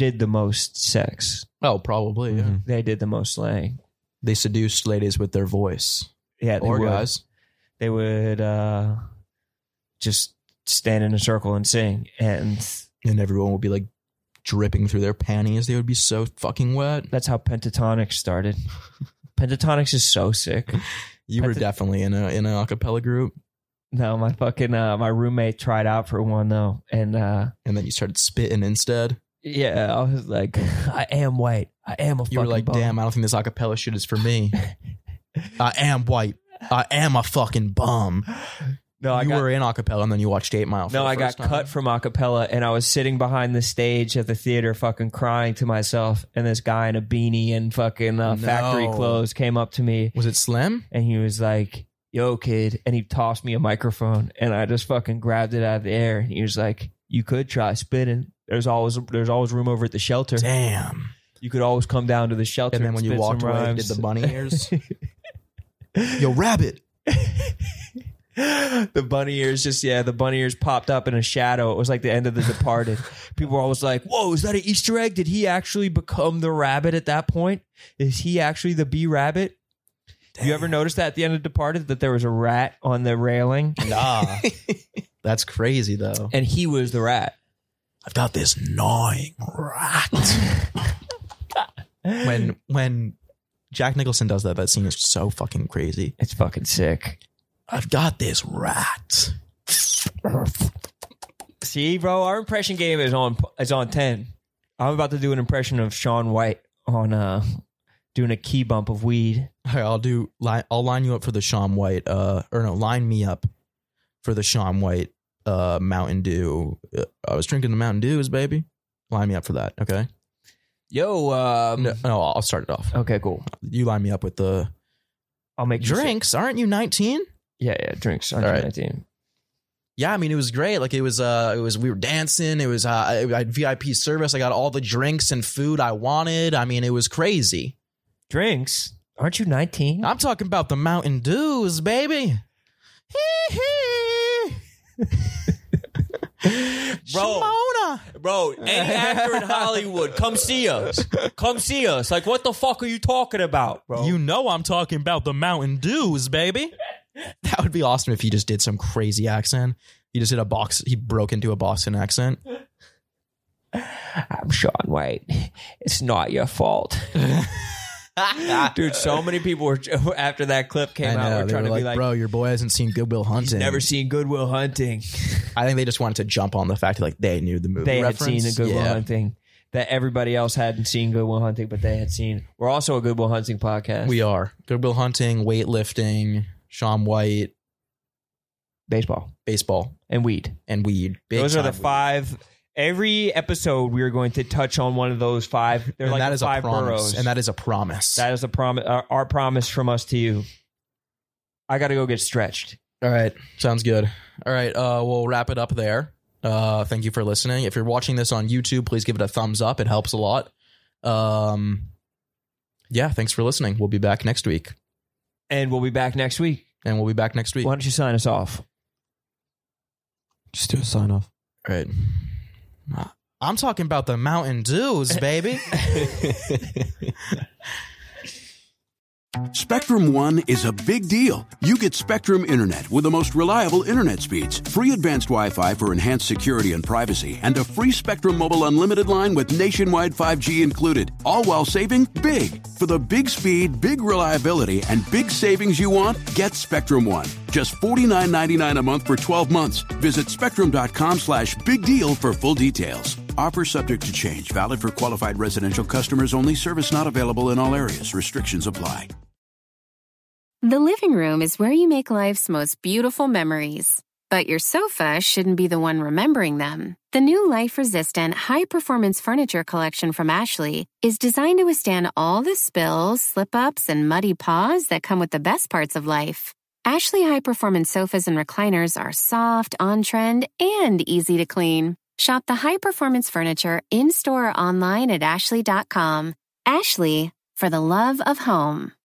did the most sex. Oh, probably. Yeah. Mm-hmm. They did the most slaying. They seduced ladies with their voice. Yeah, they or would. guys. They would uh, just stand in a circle and sing, and and everyone would be like dripping through their panties. They would be so fucking wet. That's how Pentatonics started. Pentatonics is so sick. You were Pentat- definitely in a in an a cappella group. No, my fucking uh, my roommate tried out for one though, and uh, and then you started spitting instead. Yeah, I was like, I am white. I am a. You were like, bum. damn, I don't think this a cappella shit is for me. I am white. I am a fucking bum. No, I you got, were in a cappella and then you watched Eight Mile. For no, the I got first time. cut from a cappella, and I was sitting behind the stage at the theater, fucking crying to myself. And this guy in a beanie and fucking uh, No. factory clothes came up to me, Was it Slim? and he was like, "Yo, kid," and he tossed me a microphone, and I just fucking grabbed it out of the air. And he was like, "You could try spitting. There's always there's always room over at the shelter. Damn. You could always come down to the shelter." And then when you spit walked some away, rhymes. did the bunny ears? Yo, rabbit. The bunny ears just yeah the bunny ears popped up in a shadow. It was like the end of The Departed. People were always like, whoa, is that an Easter egg? Did he actually become the rabbit at that point? Is he actually the bee rabbit? Damn. You ever notice that at the end of Departed that there was a rat on the railing? Nah. That's crazy though. And he was the rat. I've got this gnawing rat. when when Jack Nicholson does that, that scene is so fucking crazy. It's fucking sick. I've got this rat. See, bro, our impression game is on is on ten. I'm about to do an impression of Shaun White on uh doing a key bump of weed. All right, I'll do. I'll line you up for the Shaun White. Uh, or no, line me up for the Shaun White. Uh, Mountain Dew. Uh, I was drinking the Mountain Dews, baby. Line me up for that, okay? Yo, um, No, no, I'll start it off. okay, cool. You line me up with the I'll make you say- drinks. Aren't you nineteen? Yeah, yeah, drinks. All right. nineteen. Yeah, I mean it was great. Like it was, uh, it was. We were dancing. It was. Uh, I had V I P service. I got all the drinks and food I wanted. I mean, it was crazy. Drinks? Aren't you nineteen? I'm talking about the Mountain Dews, baby. Bro, Shimona. bro, any actor in Hollywood, come see us. Come see us. Like, what the fuck are you talking about, bro? You know I'm talking about the Mountain Dews, baby. That would be awesome if he just did some crazy accent. He just did a box. He broke into a Boston accent. I'm Shaun White. It's not your fault. Dude, so many people were, after that clip came I out, know, were they trying were to like, be like, bro, your boy hasn't seen Good Will Hunting. never seen Good Will Hunting. I think they just wanted to jump on the fact that like they knew the movie. They reference. had seen a Good Will Yeah. Hunting that everybody else hadn't seen Good Will Hunting, but they had seen. We're also a Good Will Hunting podcast. We are Good Will Hunting, weightlifting, Shaun White, baseball baseball, and weed. and weed. Big Those are the time weed. five. Every episode, we are going to touch on one of those five. They're And like that the is five a promise. boroughs. And that is a promise. that is a promise. Our, our promise from us to you. I got to go get stretched. All right. Sounds good. All right. Uh, we'll wrap it up there. Uh, thank you for listening. If you're watching this on YouTube, please give it a thumbs up. It helps a lot. Um, yeah. Thanks for listening. We'll be back next week. And we'll be back next week. And we'll be back next week. Why don't you sign us off? Just do a sign off. All right. I'm talking about the Mountain Dews, baby. Spectrum One is a big deal. You get Spectrum Internet with the most reliable internet speeds, free advanced Wi-Fi for enhanced security and privacy, and a free Spectrum Mobile Unlimited line with nationwide five G included, all while saving big. For the big speed, big reliability, and big savings you want, get Spectrum One. Just forty-nine ninety-nine a month for twelve months. Visit spectrum.com slash big deal for full details. Offer subject to change. Valid for qualified residential customers only. Service not available in all areas. Restrictions apply. The living room is where you make life's most beautiful memories. But your sofa shouldn't be the one remembering them. The new life-resistant, high-performance furniture collection from Ashley is designed to withstand all the spills, slip-ups, and muddy paws that come with the best parts of life. Ashley high-performance sofas and recliners are soft, on-trend, and easy to clean. Shop the high-performance furniture in-store or online at ashley dot com. Ashley, for the love of home.